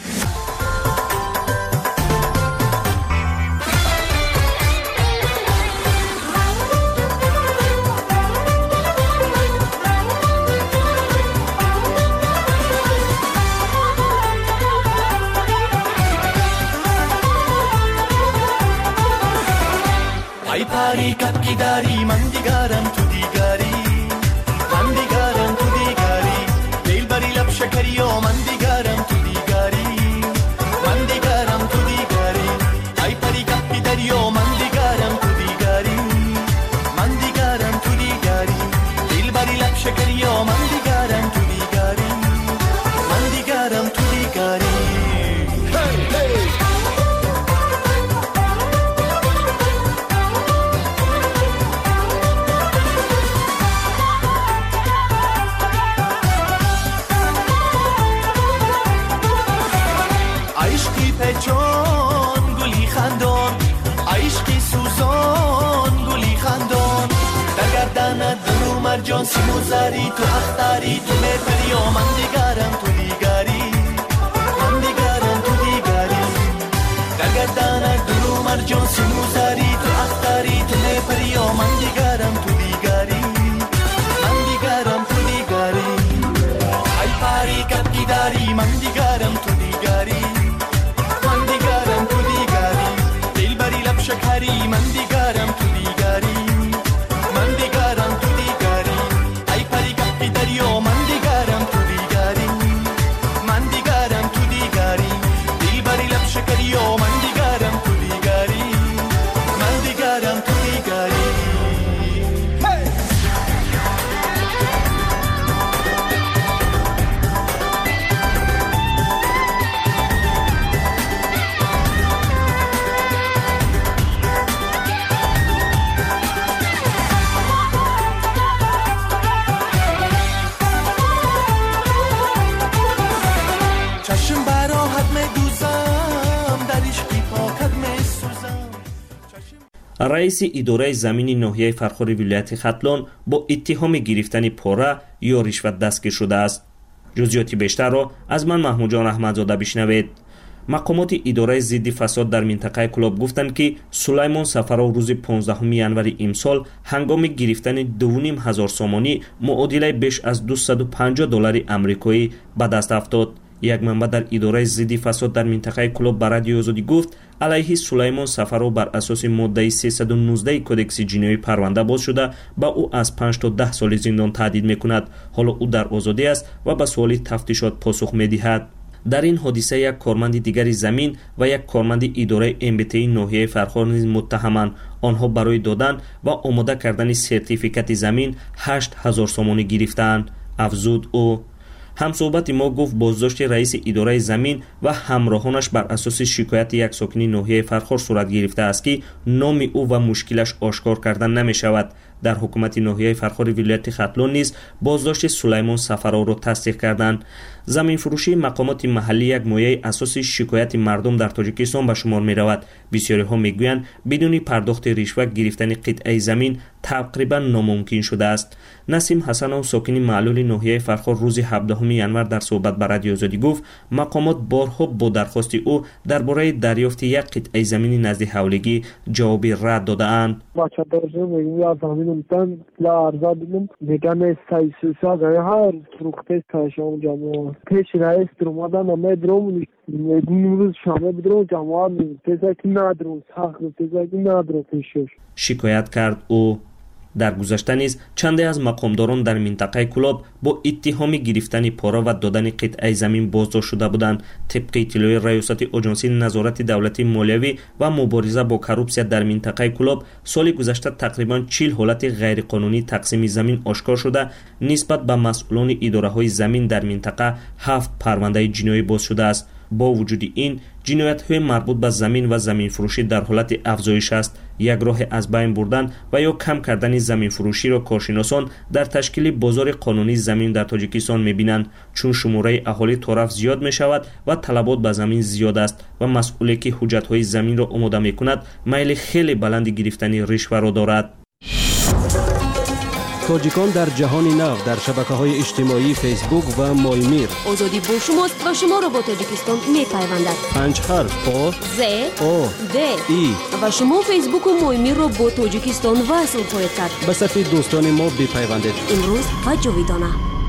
ای پاری کپ کی داری من دیگرم تو دیگری من دیگرم تو دیگری دل بری لب شکری و من دیگرم تو دیگری من دیگرم تو دیگری ای پاری کپ کی داری و من دیگرم تو دیگری من دیگرم تو دیگری دل بری لب شکری و من دیگرم تو دیگری من دیگرم تو دیگری hey, hey. جان گلی خندان عشقی سوزان گلی خندان در گردن درو مرجان سیمو زری تو اختری تو میپری و من دیگرم تو دیگری من دیگرم تو دیگری در گردن درو مرجان سیمو زری تو اختری تو میپری و من دیگرم تو دیگری من دیگرم تو دیگری ای پاری کپی داری من دیگرم تو دیگری شکری من دیگرم تو دیگری من دیگرم تو دیگری ای پری کپی داری و من دیگرم تو دیگری من دیگرم تو دیگری دل بری لب شکری و من دیگرم تو دیگری من دیگرم تو دیگری رئیس اداره زمین ناحیه فرخار ولایت ختلان با اتهام گرفتن پاره یا رشوت دستگیر شده است. جزئیات بیشتر را از من محمود جان احمدزاده بشنوید. مقامات اداره ضد فساد در منطقه کلاب گفتند که سلیمان سفرو روز پانزدهم ژانویه امسال هنگام گرفتن دو و نیم هزار سامانی معادله بیش از دویست و پنجاه دلار آمریکایی به دست افتاد. یک منبع در اداره ضد فساد در منطقه کلاب به رادیوی آزادی گفت علیه سلیمان سفرو بر اساس ماده سیصد و نوزده کدکس جنایی پرونده باز شده با او از پنج تا ده سال زندان تهدید میکند. حالا او در آزادی است و به سوال تفتیشات پاسخ میدهد. در این حادثه یک کارمند دیگری زمین و یک کارمند اداره ام بی تی ناحیه فرخار نیز متهمند. آنها برای دادن و آماده کردن سرتیفیکت زمین هشت هزار سامانی گرفتند. افزود او. همصحبت ما گفت بازداشت رئیس اداره زمین و همراهانش بر اساس شکایت یک ساکن ناحیه فرخار صورت گرفته است که نام او و مشکلش آشکار کردن نمی شود. در حکومت ناحیه فرخار ولایت ختلون نیز بازداشت سلیمان سفرا را تصدیق کردند. زمین فروشی مقامات محلی یک مایه اساسی شکایت مردم در تاجیکستان به شمار می رود. بسیاری ها می گویند بدون پرداخت رشوه گرفتن قطعه زمین تقریبا ناممکن شده است. نسیم حسنov ساکن معلول ناحیه فرخار روز هفدهم ژانویه در صحبت با رادیو آزادی گفت مقامات بارها با درخواست او درباره دریافت یک قطعه زمین نزد حولگی جوابی رد داده‌اند. پیش رئیس درمادن همه درم نیمروز شامه بدرم جماعت تزاکی ندرم سخت تزاکی ندرم پیشش شکایت کرد. او در گذشته نیز چندی از مقامداران در منطقه کلاب با اتهام گرفتن پارا و دادن قطعه زمین بازداشت شده بودند. طبق اطلاع ریاست اژانسی نظارت دولتی مالیوی و مبارزه با کروپسیا در منطقه کلاب سال گذشته تقریبا چهل حالت غیرقانونی تقسیم زمین آشکار شده. نسبت به مسئولان اداره‌های زمین در منطقه هفت پرونده جنایی باز شده است. با وجود این جنایت‌های مربوط به زمین و زمین فروشی در حالت افزایش است. یک راه از بین بردن و یا کم کردن زمین فروشی را کارشناسان در تشکیل بازار قانونی زمین در تاجیکستان می‌بینند، چون شماره اهالی طرف زیاد می‌شود و طلبات به زمین زیاد است و مسئولی که حجت‌های زمین را آماده می‌کند میل خیلی بلند گرفتن رشوه را دارد. تاجیکان در جهان نو در شبکه‌های اجتماعی فیسبوک و مایمیر. آزادی با شماست و شما را با تاجیکستان می‌پیوندد. پنج حرف آ ز او د ای و شما فیسبوک و مایمیر را با تاجیکستان وصل خواهید کرد. به صفحه دوستان ما بپیوندید. امروز و جاویدانه.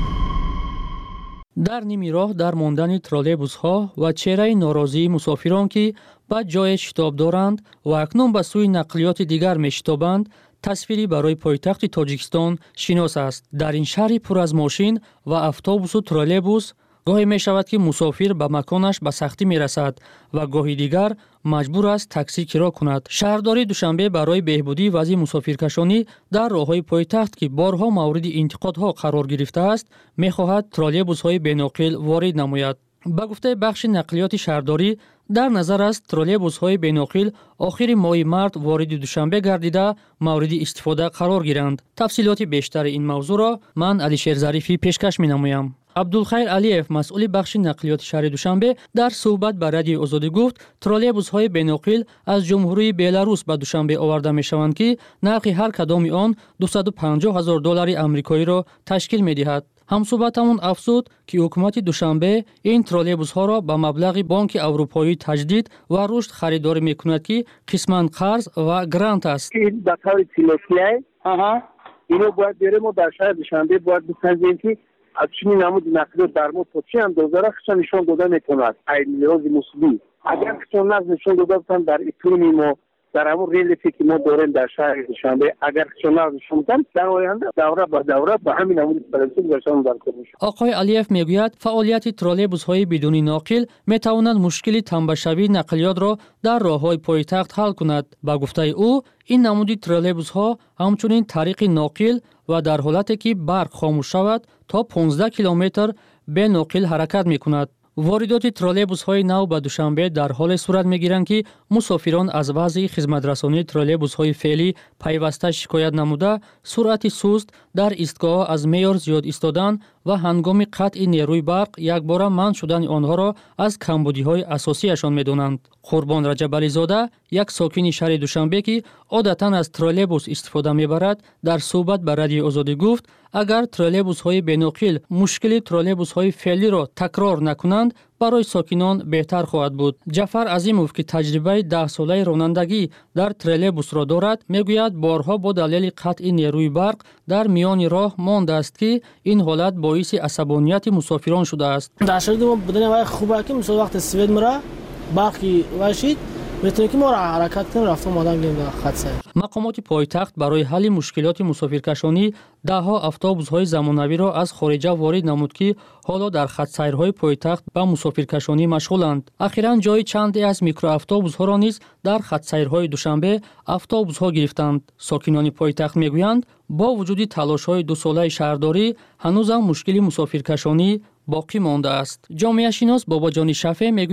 در نیمی راه در ماندن ترولبوس‌ها و چهره ناراضی مسافران که به جای شتاب دارند و اکنون به سوی نقلیات دیگر می‌شتابند تصویری برای پایتخت تاجیکستان شناس است. در این شهری پر از ماشین و اتوبوس و ترولبوس گاهی می شود که مسافر به مکانش به سختی می رسد و گاهی دیگر مجبور است تاکسی کرا کند. شهرداری دوشنبه برای بهبودی وضع مسافرکشانی در راههای پایتخت که بارها مورد انتقادها قرار گرفته است، می خواهد ترولبوس‌های بین‌ناقل وارد نماید. با گفته بخش نقلیات شهرداری در نظر است ترولبوس‌های بین‌ناقل آخر ماه مارت وارد دوشنبه گردیده مورد استفاده قرار گیرند. تفصیلات بیشتر این موضوع را من علیشیر ظریفی پیشکش می‌نمایم. عبدالخیر علیف مسئول بخش نقلیات شهر دوشنبه در صحبت با رادیو آزادی گفت ترولبوس‌های بین‌ناقل از جمهوری بلاروس به دوشنبه آورده می‌شوند که نرخ هر کدام آن دویست و پنجاه هزار دلار آمریکایی را تشکیل می‌دهد. همصحبتمون افزود که حکومت دوشنبه این ترولبوس‌ها را به مبلغ بانک اروپایی تجدید و رشد خریداری می‌کند که قسماً قرض و گرانت است. این به طور سیاسی آها اینو باید بریم و در شهر دوشنبه باید بسنجیم که از چنین نمود نقلیات در مورد چه اندازه را خشن نشان داده می‌کند. این نیاز مسئولی اگر خشن نشان داده باشند در اقلیمی ما در همون ریلیفی که ما داریم در شهر دوشنبه اگر شما نشوندن در آینده دوره با دوره به همین نمود پرنسیپ گذاشتن در کنش. آقای علیف میگوید فعالیت ترولبوس‌های بدون ناقل میتواند مشکل تنبشوی نقلیات را در راه‌های پایتخت حل کند. با گفته او این نمود ترولبوس‌ها همچنین طریق ناقل و در حالتی که برق خاموش شود تا پانزده کیلومتر به ناقل حرکت میکند. واردات ترولبوس‌های نو به دوشنبه در حال صورت می‌گیرند که مسافران از وضع خدمت‌رسانی ترولبوس‌های فعلی پیوسته شکایت نموده سرعت سست در ایستگاه از معیار زیاد ایستادن و هنگام قطع نیروی برق یکباره منع شدن آنها را از کمبودی‌های اساسیشان می‌دانند. قربان رجب علیزاده یک ساکن شهر دوشنبه که عادتاً از ترولبوس استفاده می‌برد در صحبت با رادیو آزادی گفت اگر ترولبوس‌های بین‌ناقل مشکل ترولبوس‌های فعلی را تکرار نکنند برای ساکنان بهتر خواهد بود. جعفر عظیموف که تجربه ده ساله رانندگی در ترولبوس را دارد میگوید بارها با دلیل قطع نیروی برق در میان راه مانده است که این حالت باعث عصبانیت مسافران شده است. در شرایط ما بدن وای خوبه که مثلا وقت سوید میره برقی واشید میتونه که ما را حرکت کنیم رفتم آدم گیم در خط سیر. مقامات پایتخت برای حل مشکلات مسافرکشانی ده ها اتوبوس‌های زمانوی را از خارج وارد نمود که حالا در خط سیرهای پایتخت با مسافرکشانی مشغولند. اخیراً جای چندی از میکرو اتوبوس‌ها را نیز در خط سیرهای دوشنبه اتوبوس‌ها گرفتند. ساکنان پایتخت میگویند با وجود تلاش‌های دو ساله شهرداری هنوز هم مشکل مسافرکشانی باقی مانده است. جامعه شناس باباجان شفیع میگوید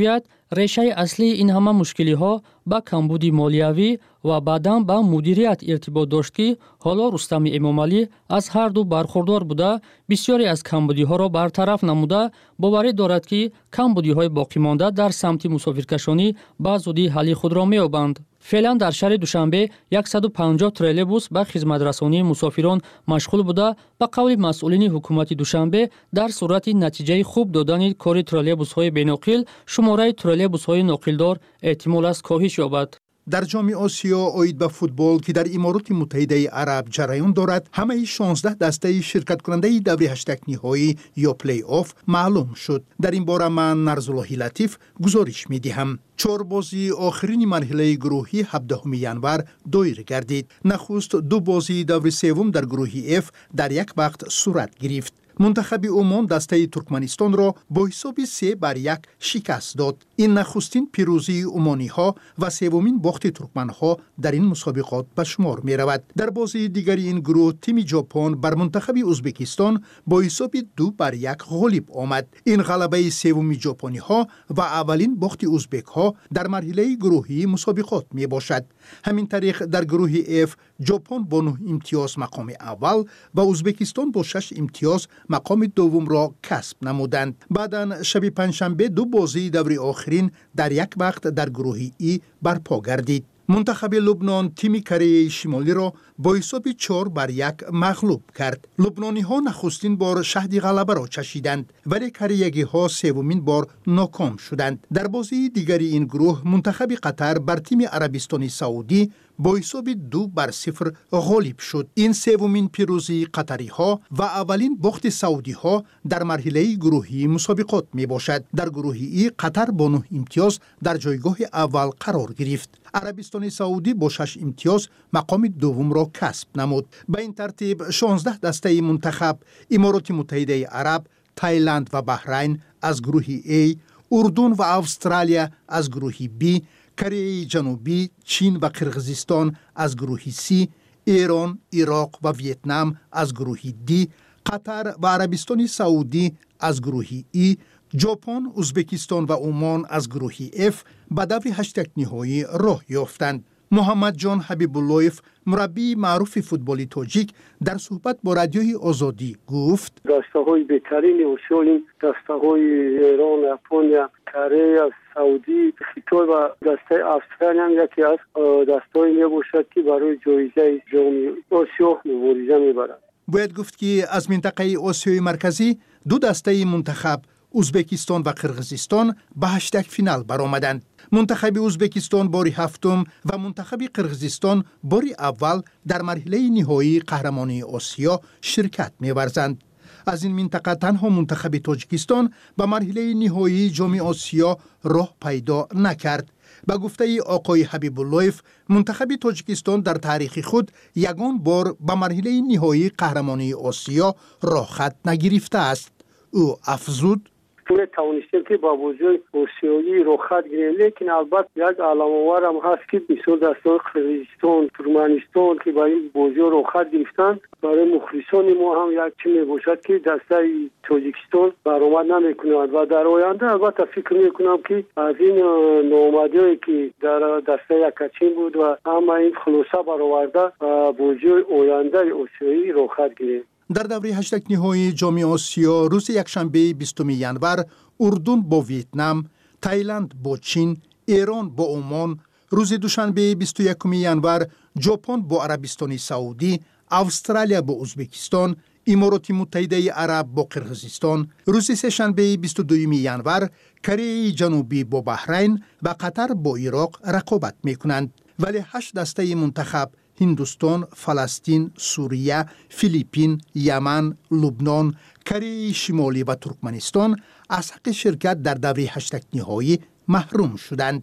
решаи аслии ин ҳама мушкилиҳо ба камбуди молиявӣ ва баъдан ба мудирият иртибот дошт, ки ҳоло Рустами Эмомалӣ аз ҳарду бархурдор буда бисёре аз камбудиҳоро бартараф намуда, боварӣ дорад, ки камбудиҳои боқимонда дар самти мусофиркашонӣ ба зудӣ ҳалли худро меёбанд. феълан дар шаҳри Душанбе сад و панҷоҳ троллейбус ба хизматрасонии мусофирон машғул буда, ба қавли масъулини ҳукумати Душанбе, дар сурати натиҷаи хуб додани кори троллейбусҳои беноқил, шумораи троллейбусҳои ноқилдор эҳтимол аст коҳиш ёбад. در جام آسیا اوید به فوتبال که در امارات متحده عرب جریان دارد، همه شانزده دسته شرکت کننده دوره هشتگ نهایی یا پلی آف معلوم شد. در این باره من نرزالله لطیف گزارش می دهم. چهار بازی آخرین مرحله گروهی هفدهم ینور دایر گردید. نخست دو بازی دور سوم در گروه اف در یک وقت صورت گرفت. منتخب عمان دسته ترکمنستان را با حساب سه بر یک شکست داد. این نخستین پیروزی عمانی ها و سومین باخت ترکمن ها در این مسابقات به شمار می رود. در بازی دیگری این گروه تیم ژاپن بر منتخب ازبکستان با حساب دو بر یک غالب آمد. این غلبه سوم ژاپنی ها و اولین باخت ازبک ها در مرحله گروهی مسابقات می باشد. همین طریق در گروه اف ژاپن با نه امتیاز مقام اول و ازبکستان با شش امتیاز مقام دوم را کسب نمودند. بعداً شب پنجشنبه دو بازی دور آخرین در یک وقت در گروه ای برپا گردید. منتخب لبنان تیم کره شمالی را با حساب چهار بر یک مغلوب کرد. لبنانی ها نخستین بار شهد غلبه را چشیدند، ولی کره‌یگی ها سومین بار ناکام شدند. در بازی دیگری این گروه منتخب قطر بر تیم عربستان سعودی با حساب دو بر صفر غالب شد. این سومین پیروزی قطری ها و اولین باخت سعودی ها در مرحله گروهی مسابقات می باشد. در گروهی ای قطر با نه امتیاز در جایگاه اول قرار گرفت. عربستان سعودی با شش امتیاز مقام دوم را کسب نمود. به این ترتیب شانزده دسته منتخب امارات متحده عرب، تایلند و بحرین از گروه A، اردن و استرالیا از گروه B، کره جنوبی، چین و قرقیزستان از گروه C، ایران، عراق و ویتنام از گروه D، قطر و عربستان سعودی از گروه E، ژاپن، ازبکستان و عمان از گروه F به دور هشتگ نهایی راه یافتند. محمد جان حبیب اللهیف، مربی معروف فوتبالی تاجیک، در صحبت با رادیوی آزادی گفت: دسته‌های بهترین آسیا این دسته‌های ایران، ژاپن، کره، سعودی، خیتور و دسته استرالیا هم یکی از دسته‌هایی میباشد که برای جایزه جام آسیا مبارزه میبرد. باید گفت که از منطقه آسیای مرکزی دو دسته منتخب ازبکستان و قرقیزستان به هشتگ فینال برآمدند. منتخب ازبکستان باری هفتم و منتخب قرقیزستان باری اول در مرحله نهایی قهرمانی آسیا شرکت می‌ورزند. از این منطقه تنها منتخب تاجیکستان به مرحله نهایی جام آسیا راه پیدا نکرد. به گفته آقای حبیب اللهیف، منتخب تاجیکستان در تاریخ خود یگان بار به مرحله نهایی قهرمانی آسیا راه خط نگرفته است. او افزود: تونه توانستیم که با بازی آسیایی رو خط گیریم، لیکن البته یک علامه‌آور هم هست که بسیار دسته‌های قرقیزستان، ترکمنستان که با این بازی رو خط گرفتن، برای مخلصان ما هم یک چیز میباشد که دسته تاجیکستان برآمد نمی‌کند و در آینده البته فکر می‌کنم که از این ناامیدی‌هایی که در دسته یکاچین بود و همه این خلاصه برآورده بازی آینده آسیایی رو خط گیریم. در دوره هشتگ نهایی جام آسیا روز یکشنبه بیستم ینور اردن با ویتنام، تایلند با چین، ایران با عمان، روز دوشنبه بیست و یکم ینور ژاپن با عربستان سعودی، استرالیا با ازبکستان، امارات متحده عرب با قرقیزستان، روز سه‌شنبه بیست و دوم ینور کره جنوبی با بحرین و قطر با عراق رقابت می‌کنند. ولی هشت دسته منتخب هندوستان، فلسطین، سوریه، فیلیپین، یمن، لبنان، کره شمالی و ترکمنستان از حق شرکت در دوره هشتگ نهایی محروم شدند.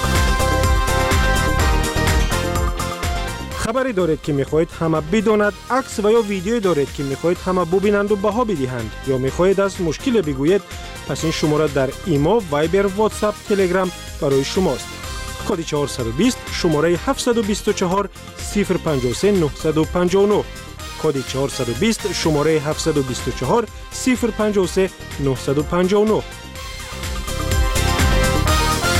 خبری دارید که میخواهید همه بداند، عکس و یا ویدیویی دارید که میخواهید همه ببینند و بها بدهند، یا میخواهید از مشکل بگویید، پس این شماره در ایما، وایبر، واتساپ، تلگرام برای شماست. کد چهارصد و بیست، شماره هفتصد و بیست و چهار، صفر پنجاه و سه نهصد و پنجاه و نه. کد چهارصد و بیست، شماره هفتصد و بیست و چهار، صفر پنجاه و سه نهصد و پنجاه و نه.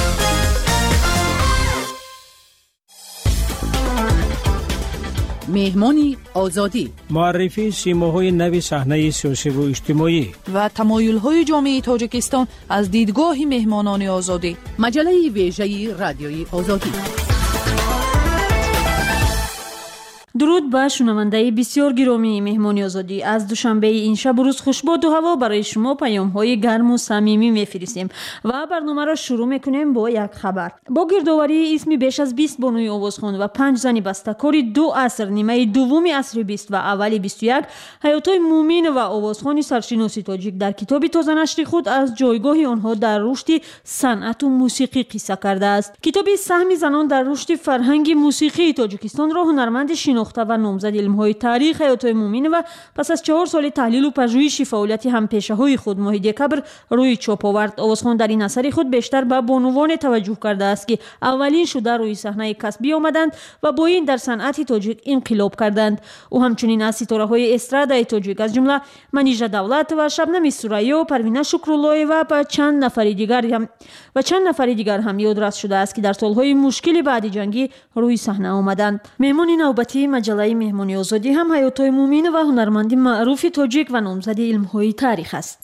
مهمانی آزادی، معرفی سیماهای نو صحنه سیاسی و اجتماعی و تمایل‌های جامعه تاجیکستان از دیدگاه مهمانان آزادی. مجله ویژه رادیوی آزادی. درود به شنونده بسیار گرامی مهمانی آزادی. از دوشنبه این شب و روز خوشباد و هوا برای شما پیام های گرم و صمیمی میفرستیم و برنامه را شروع میکنیم با یک خبر. با گردآوری اسم بیش از بیست بانوی آوازخوان و پنج زن بسته‌کار دو عصر، نیمه دوم عصر بیست و اول بیست و یک، حیات‌های مومین و آوازخوان سرشناس تاجیک در کتاب تازه نشر خود از جایگاه آنها در رشد صنعت و موسیقی قصه کرده است. کتاب سهم زنان در رشد فرهنگ موسیقی تاجیکستان را هنرمند شناخته و نامزد علم‌های تاریخ حیات‌های مومین و پس از چهار سال تحلیل و پژوهش فعالیت همپیشه‌های خود ماه دکبر روی چاپ آورد. آوازخوان در این اثر خود بیشتر به بانوان توجه کرده است که اولین شده روی صحنه کسبی آمدند و با این در صنعت تاجیک انقلاب کردند. او همچنین از ستاره‌های استرادای تاجیک از جمله منیژه دولت و شبنم سوریا، پروینه شکرالله و چند نفر دیگر هم و چند نفر دیگر هم یادرس شده است که در سال‌های مشکل بعد جنگی روی صحنه آمدند. مهمان نوبتی مجله مهمانی آزادی هم حیات‌های مومین و هنرمند معروف تاجیک و نامزد علم‌های تاریخ است.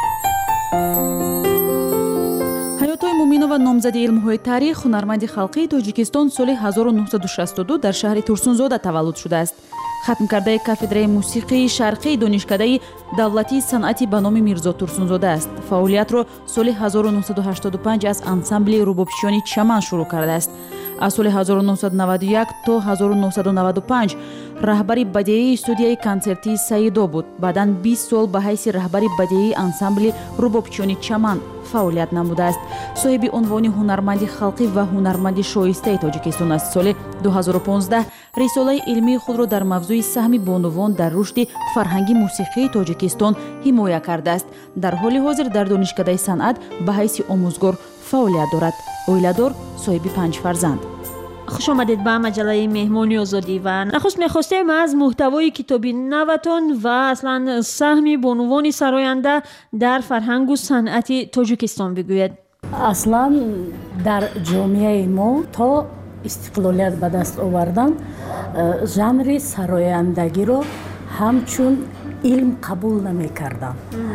حیات‌های مومین و نامزد علم‌های تاریخ هنرمند خلقی تاجیکستان سال هزار و نهصد و شصت و دو در شهر تورسونزاده تولد شده است. ختم کرده کافدرای موسیقی شرقی دانشکده دولتی صنعتی به نام میرزا تورسونزاده است. فعالیت را سال هزار و نهصد و هشتاد و پنج از انسامبل روبابشیانی چمن شروع کرده است. از سال هزار و نهصد و نود و یک تا هزار و نهصد و نود و پنج رهبری بدیعی استودیوی کنسرتی سیدو بود. بعداً بیست سال به حیث رهبری بدیعی انسامبل روبابشیانی چمن فعالیت نموده است. صاحب عنوان هنرمند خلقی و هنرمند شایسته تاجیکستان است. سال دو هزار و پانزده رساله علمی خود را در موضوع سهم بانوان در رشد فرهنگی موسیقی تاجیکستان حمایت کرده است. در حال حاضر در دانشکده صنعت به حیث آموزگار فعالیت دارد. اویلادار، صاحب پنج فرزند. خوش آمدید به مجله مهمانی آزادی و نخست می‌خواستیم از محتوای کتاب نوتان و اصلا سهم بانوان سراینده در فرهنگ و صنعت تاجیکستان بگوید. اصلا در جامعه ما تا استقلالیت به دست آوردن ژانر سرایندگی رو همچون علم قبول نمی‌کردن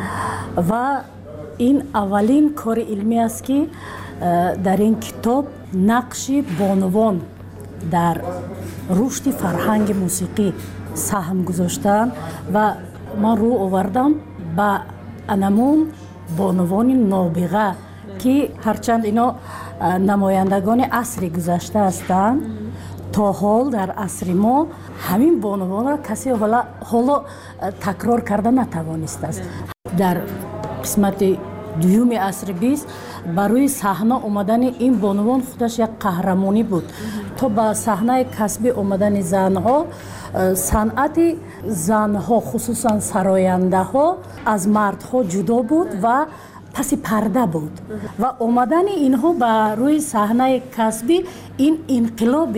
و این اولین کار علمی است که در این کتاب نقش بانوان در رشد فرهنگ موسیقی سهم گذاشتن و من رو آوردم به انمون بانوان نابغه که هرچند اینا نمایندگان عصر گذشته هستند، تا حال در عصر ما همین بانوان را کسی حالا حالا تکرار کرده نتوانسته است. در قسمت دوم عصر بیست برای صحنه آمدن این بانوان خودش یک قهرمانی بود. تا به صحنه کسبی آمدن زنها، صنعت زنها خصوصا سراینده ها از مردها جدا بود و پس پرده بود و آمدن اینها به روی صحنه کسبی این انقلاب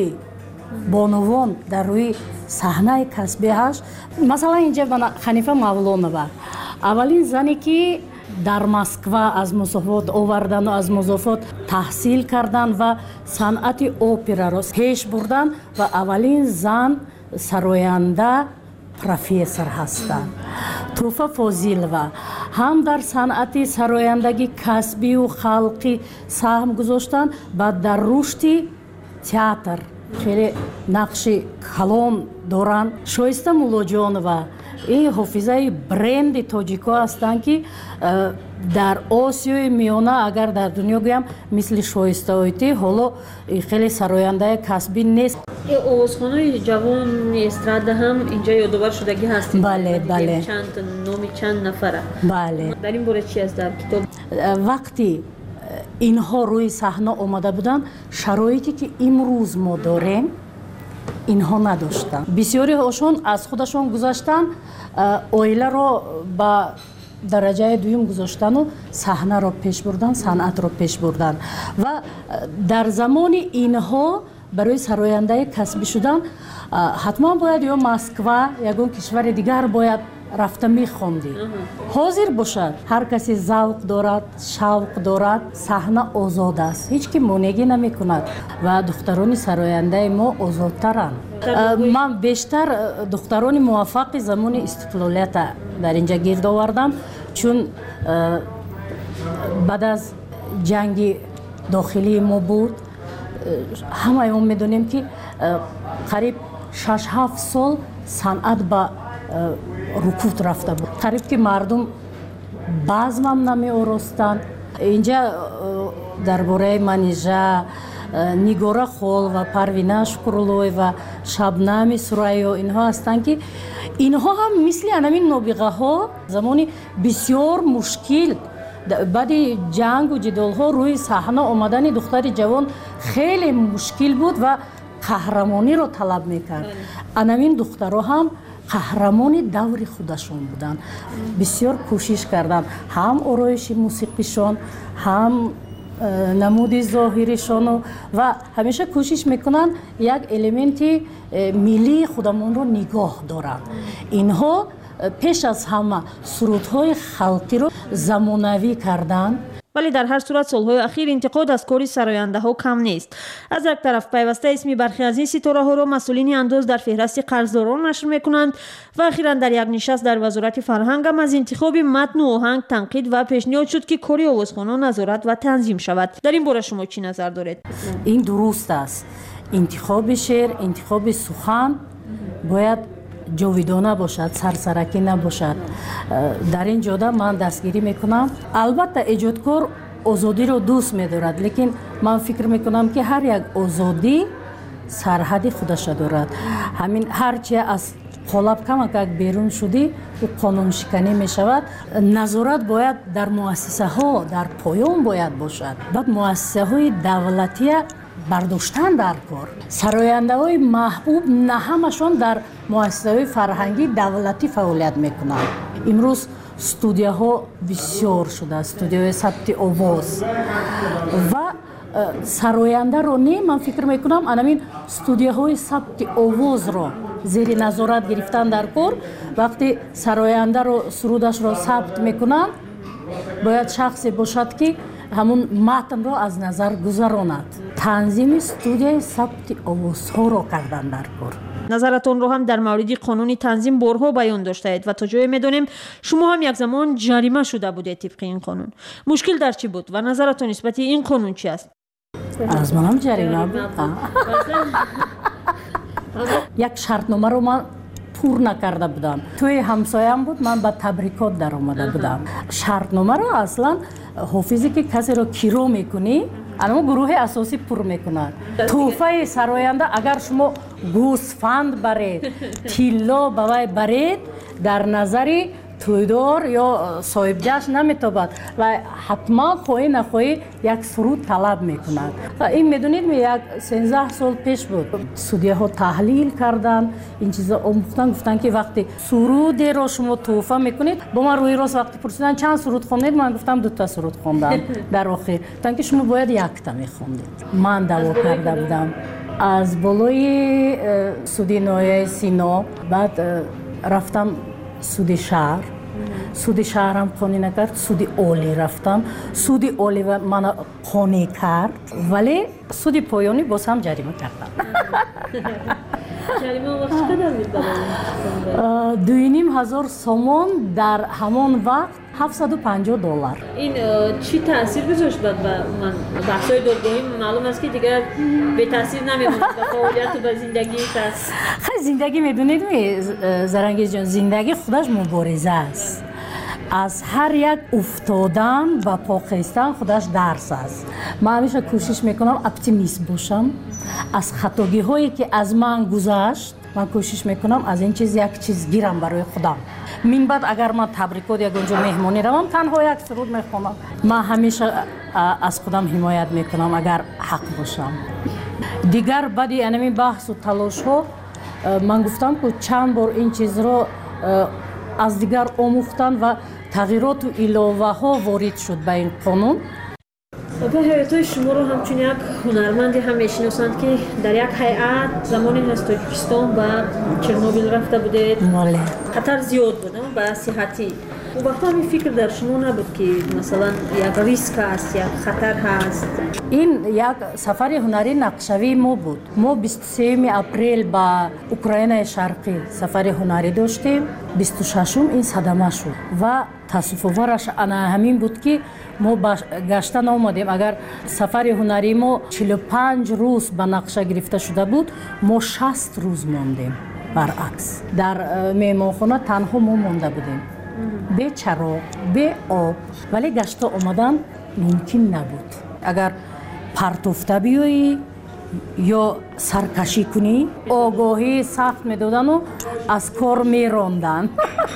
بانوان در روی صحنه کسبی هست. مثلا اینجا خنیفه مولانова اولین زنی که در مسکو از مسافات آوردن و از مسافات تحصیل کردن و صنعت اپرا را پیش بردن و اولین زن سراینده پروفسور هستند. توفا فاضلова هم در صنعت سرایندگی کسبی و خلقی سهم گذاشتن و در رشد تئاتر خیلی نقش کلان دارند. شایسته مولاجانова این حافظه برند تاجیکا هستند که در آسیای میانه اگر در دنیا گویم مثل شایسته هایتی حالا خیلی سراینده کسبی نیست. این آوازخوان‌های جوان استراده هم اینجا یادآور شدگی هستید. بله بله. چند نامی چند نفره. بله. در این باره چی است در کتاب؟ وقتی اینها روی صحنه آمده بودن شرایطی که امروز ما داریم اینها نداشتن. بسیاری هاشون از خودشون گذاشتن، اویله رو به درجه دوم گذاشتن و صحنه رو پیش بردن، صنعت رو پیش بردن و در زمان اینها برای سراینده کسبی شدن حتما باید یا مسکو یا کشور دیگر باید рафта мехонди. ҳозир бошад ҳар касе завқ дорад, шавқ дорад, саҳна озод аст, ҳеҷ ки монегӣ намекунад ва духтарони сарояндаи мо озодтаранд. ман бештар духтарони муваффақи замони истиқлолията дар инҷа гирд овардам, чун баъд аз ҷанги дохилии мо буд. ҳамаи мо медонем ки қариб шаш ҳафт сол санъат ба рукуд рафта буд. қариб ки мардум базмам намеоростанд. инҷа дар бораи манижа нигора хол ва парвина шукруллои ва шабнами сурайё инҳо ҳастанд ки инҳо ҳам мисли анамин нобиғаҳо замони бисёр мушкил баъди ҷангу ҷидолҳо рӯи саҳна омадани духтари ҷавон хеле мушкил буд ва қаҳрамониро талаб мекард. анамин духтаро ҳам қаҳрамони даври худашон буданд. бисёр кӯшиш карданд ҳам ороиши мусиқишон, ҳам намуди зоҳиришону ва ҳамеша кӯшиш мекунанд як элементи миллии худамонро нигоҳ доранд. инҳо пеш аз ҳама сурудҳои халқиро замонавӣ карданд. вале дар ҳар сурат солҳои ахир интиқод аз кори сарояндаҳо кам нест. аз як тараф пайваста исми бархе аз ин ситораҳоро масъулини андоз дар феҳрасти қарздорон нашр мекунанд ва ахиран дар як нишаст дар вазорати фарҳанг ҳам аз интихоби матну оҳанг танқид ва пешниҳод шуд ки кори овозхонон назорат ва танзим шавад. дар ин бора шумо чӣ назар доред? ин дуруст аст. интихоби шеър, интихоби сухан бояд ҷовидона бошад, сарсаракӣ набошад. дар ин ҷода ман дастгирӣ мекунам. албатта эҷодкор озодиро дӯст медорад, лекин ман фикр мекунам ки ҳар як озодӣ сарҳади худаша дорад. ҳамин ҳарчие аз қолаб камакак берун шудӣ ӯ қонуншиканӣ мешавад. назорат бояд дар муассисаҳо дар поён бояд бошад. баъд муассисаҳои давлатия бардоштан дар кор. сарояндаҳои маҳбуб на ҳамашон дар муассисаҳои фарҳангӣ давлатӣ фаъолият мекунанд. имрӯз студияҳо бисёр шудааст, студияҳои сабти овоз ва сарояндаро не ман фикр мекунам анамин студияҳои сабти овозро зери назорат гирифтан дар кор. вақте сарояндаро сурудашро сабт мекунанд бояд шахсе бошад ки ҳамун матнро аз назар гузаронад. танзими студияи сабти овозҳоро кардан дар кор. назаратонро ҳам дар мавриди қонуни танзим борҳо баён доштаед ва то ҷое медонем шумо ҳам як замон ҷарима шуда будед тибқи ин қонун. мушкил дар чӣ буд ва назаратон нисбати ин қонун чӣ аст? аз манам ҷарима буд. як шартномаро ман пур накарда будам. тӯи ҳамсоям буд, ман ба табрикот даромада будам. шартномаро аслан ҳофизе ки касеро киро мекунӣ анамо гурӯҳи асосӣ пур мекунад. тӯҳфаи сароянда агар шумо гӯсфанд баред, тилло ба вай баред, дар назари тӯйдор ё соҳибҷашн наметобад ва ҳатман хоҳӣ нахоҳӣ як суруд талаб мекунад. ин медонед як сенздаҳ сол пеш буд. судияҳо таҳлил карданд, ин чиза омӯхтан, гуфтанд ки вақти сурудеро шумо тӯҳфа мекунед, бо ман рӯи рост вақти пурсидан чанд суруд хондед, ман гуфтам дута суруд хондам. дар охир гуфтанд ки шумо бояд якта мехондед. ман даъво карда будам аз болои суди ноҳияи Сино, баъд рафтам суди шаҳр. суди шаҳрам қонӣ накард, суди олӣ рафтам. суди олӣ мана қонӣ кард, вале суди поёнӣ боз ҳам ҷарима кардам. дуиним ҳазор сомон дар ҳамон вақт ҳафтсаду панҷоҳ доллар. ин чӣ таъсир гузошт ба ман баҳсҳои додгоҳӣ? маълум аст ки дигар бетаъсир намемонад ба фаъолияту ба зиндагиит аст. хай зиндагӣ медонед Зарангезҷон, зиндагӣ худаш мубориза аст. аз ҳар як уфтодан ба покистан худаш дарс аст. ман ҳамеша кӯшиш мекунам оптимист бошам. аз хатогиҳое ки аз ман гузашт ман кӯшиш мекунам аз ин чиз як чиз гирам барои худам. минбаъд агар ман табрикот ягонҷо меҳмонӣ равам, танҳо як суруд мехонам. ман ҳамеша аз худам ҳимоят мекунам агар ҳақ бошам. дигар баъди анамин баҳсу талошҳо ман гуфтам ки чанд бор ин чизро аз дигар омӯхтан ва тағйироту иловаҳо ворид шуд ба ин қонун. به حیاتای شما رو همچون یک هنرمندی هم میشناسند که در یک هیئت زمانی از تاجیکستان به چرنوبیل رفته بودید. بله. خطر زیاد بود به صحتی. اون وقت همین فکر در شما نبود که مثلا یک ریسک است، یک خطر هست؟ این یک سفر هنری نقشوی ما بود. ما بیست و سوم اپریل با اوکراین شرقی سفر هنری داشتیم. بیست و ششم این صدمه شد و تاسف‌آورش انا همین بود که ما گشتن آمدیم. اگر سفر هنری ما چهل و پنج روز به نقشه گرفته شده بود، ما شصت روز ماندیم. برعکس در میهمانخانه تنها ما مانده بودیم، به چراغ، به آب، ولی گشت آمدن ممکن نبود. اگر پرتوفته بیایی یا سرکشی کنی، آگاهی سخت میدادن و از کار میراندن.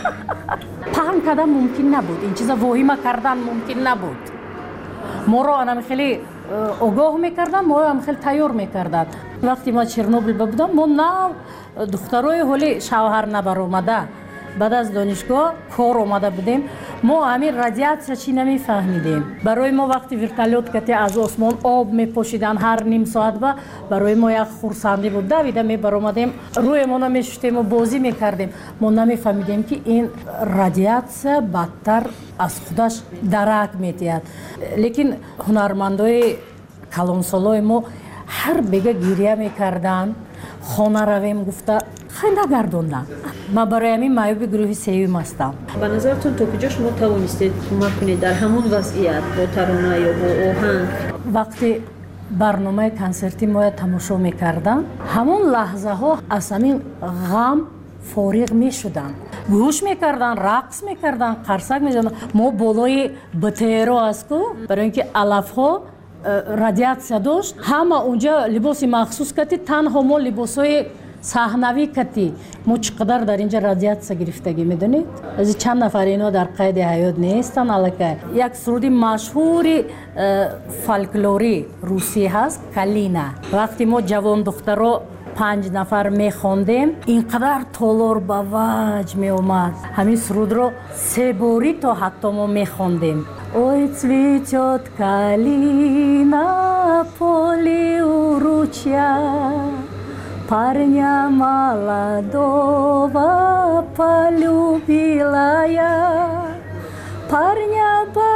پهن کردن ممکن نبود، این چیزا واهمه کردن ممکن نبود. ما رو آنم خیلی آگاه میکردن، ما رو هم خیلی تیار میکردن. وقتی ما چرنوبیل بودم، ما نه دخترای حالی شوهر نبر اومده، بعد از دانشگاه کار اومده بودیم، ما همین رادیاتسیا چی نمیفهمیدیم. برای ما وقتی ورتالوت کتی از آسمان آب میپوشیدن هر نیم ساعت و برای ما یک خورسندی بود. دویده میبر اومدیم روی ما نمیشتیم و بازی میکردیم. ما نمیفهمیدیم که این رادیاتسیا بدتر از خودش درک میتید. لیکن هنرمندای کلانسالای ما هر بگه گریه میکردن، خانه رویم گفته خیلی نگردوندن. ما برای همین معیوب گروه سیوم هستم. به نظرتون تا کجا شما توانستید کمک کنید در همون وضعیت با ترانه یا با آهنگ؟ وقتی برنامه کنسرتی ما تماشا میکردن، همون لحظه ها از همین غم فارغ میشدن، گوش میکردن، رقص میکردن، قرصک میزدن. ما بالای بطیرو است که برای اینکه علف ها رادیاتسیا داشت، همه اونجا لباس مخصوص کتی، تنها ما لباسای صحنوی کتی. ما چقدر در اینجا رادیاتسیا گرفتگی میدونید؟ از چند نفر اینا در قید حیات نیستن. الکه یک سرودی مشهوری فولکلوری روسی هست، کالینا. وقتی ما جوان دخترها پنج نفر میخوندیم، اینقدر تالار به وجه می اومد. همین سرود رو سه باری تا حتی ما میخوندیم. Ой, цветет калина, поле у ручья, парня молодого полюбила я, парня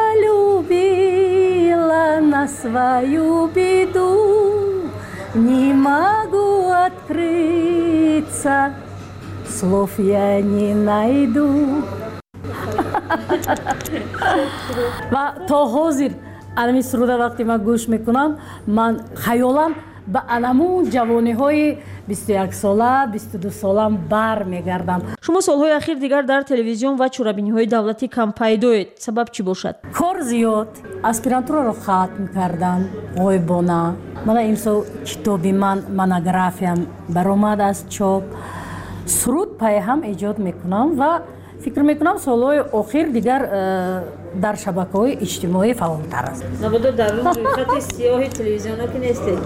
полюбила на свою беду, не могу открыться, слов я не найду. و تا حاضر علمی سروده وقتی من گوش میکنم، من خیالم به علمون جوانی های بیست و یک ساله، بیست و دو ساله بر میگردم. شما سالهای اخیر دیگر در تلویزیون و چرابینی های دولتی کم پیدایید. سبب چی باشد؟ کار زیاد. اسپیرانتورا رو ختم کردم، غایبانه. من امسال کتابی من مونوگرافیم برآمد از چاپ. سرود پای هم ایجاد میکنم و فکر میکنم سالهای اخیر دیگر در شبکه‌های اجتماعی فعالتر است. نبوده در اون خط سیاه تلویزیون ها که نیستید؟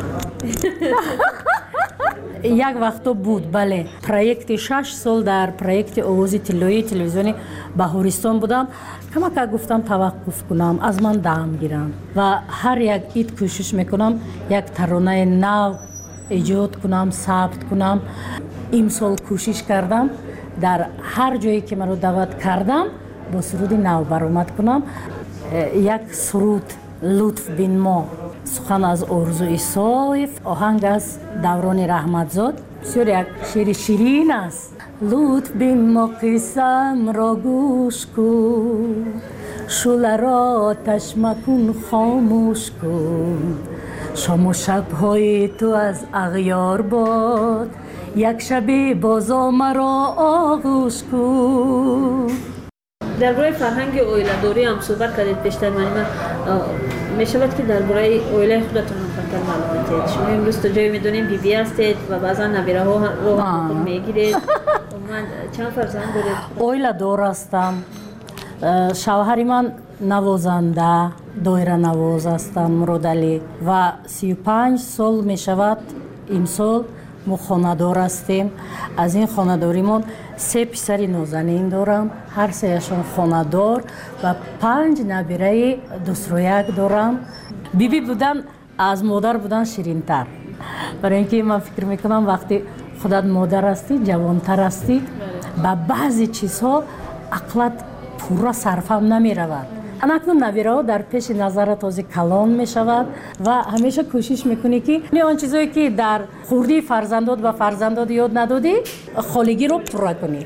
یک وقت بود، بله. پروژه شش سال در پروژه آواز طلایی تلویزیونی بهارستان بودم. کما که گفتم توقف کنم، از من دم گیرم و هر یک اید کوشش میکنم یک ترانه نو ایجاد کنم، ثبت کنم. امسال کوشش کردم در هر جایی که من رو دعوت کردم با سرود نو برآمد کنم. یک سرود لطف بین ما، سخن از آرزوی صایف، آهنگ از دوران رحمتزاد. بسیار یک شعر شیرین است. لطف بین ما قسم را گوش کن، شعله را آتش مکن خاموش کن، شام و شب‌های تو از اغیار باد، یک شب بازا مرا آغوش کن. درباره فرهنگ اویله‌داری هم صحبت کردید پیشتر. من می شود که درباره اویله خودتون هم کمتر معلومات دید. شما امروز تو جایی میدونیم بی بی هستید و بعضا نبیره ها رو هم میگیرید. چند فرزند دارید؟ اویله‌دار هستم. شوهر من نوازنده، دایره نواز هستم، مرادعلی، و سی و پنج سال می شود امسال ما خانه‌دار هستیم. از این خانه‌داریمون سه پسر نازنین دارم، هر سهشون خانه‌دار، و پنج نبیره دوست رو یک دارم. بیبی بودن از مادر بودن شیرین‌تر. برای اینکه من فکر میکنم وقتی خودت مادر هستی جوانتر هستی با بعضی چیزها عقلت پورا صرفم نمی رود. اکنون نویرا در پیش نظرت از کلان می شود و همیشه کوشش میکنی که آن چیزایی که در خوردی فرزندات و فرزندات یاد ندادی خالگی رو پورا کنی.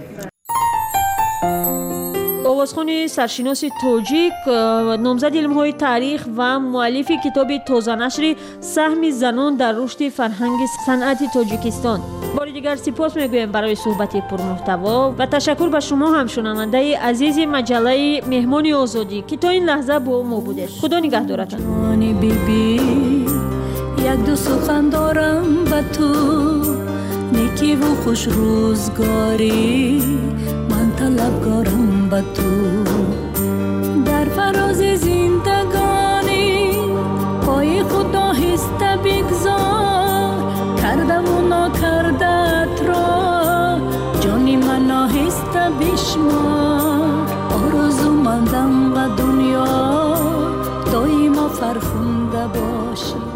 آوازخوان سرشناس تاجیک، نامزد علم‌های تاریخ و مؤلف کتاب تازه نشر سهم زنان در رشد فرهنگ صنعت تاجیکستان. بار دیگر سپاس میگویم برای صحبت پرمحتوا و تشکر به شما هم شنونده عزیز مجله مهمان آزادی که تا این لحظه با ما بودید. خدا نگهدارتان. بی بی یک دو سخن دارم به تو، نیکی و خوش روزگاری من طلبکارم به تو. در فراز زندگانی پای خود آهسته بگذار، کرده و ناکردت را جانی من آهسته بشمار. آرزومندم به دنیا دائما فرخنده باشی.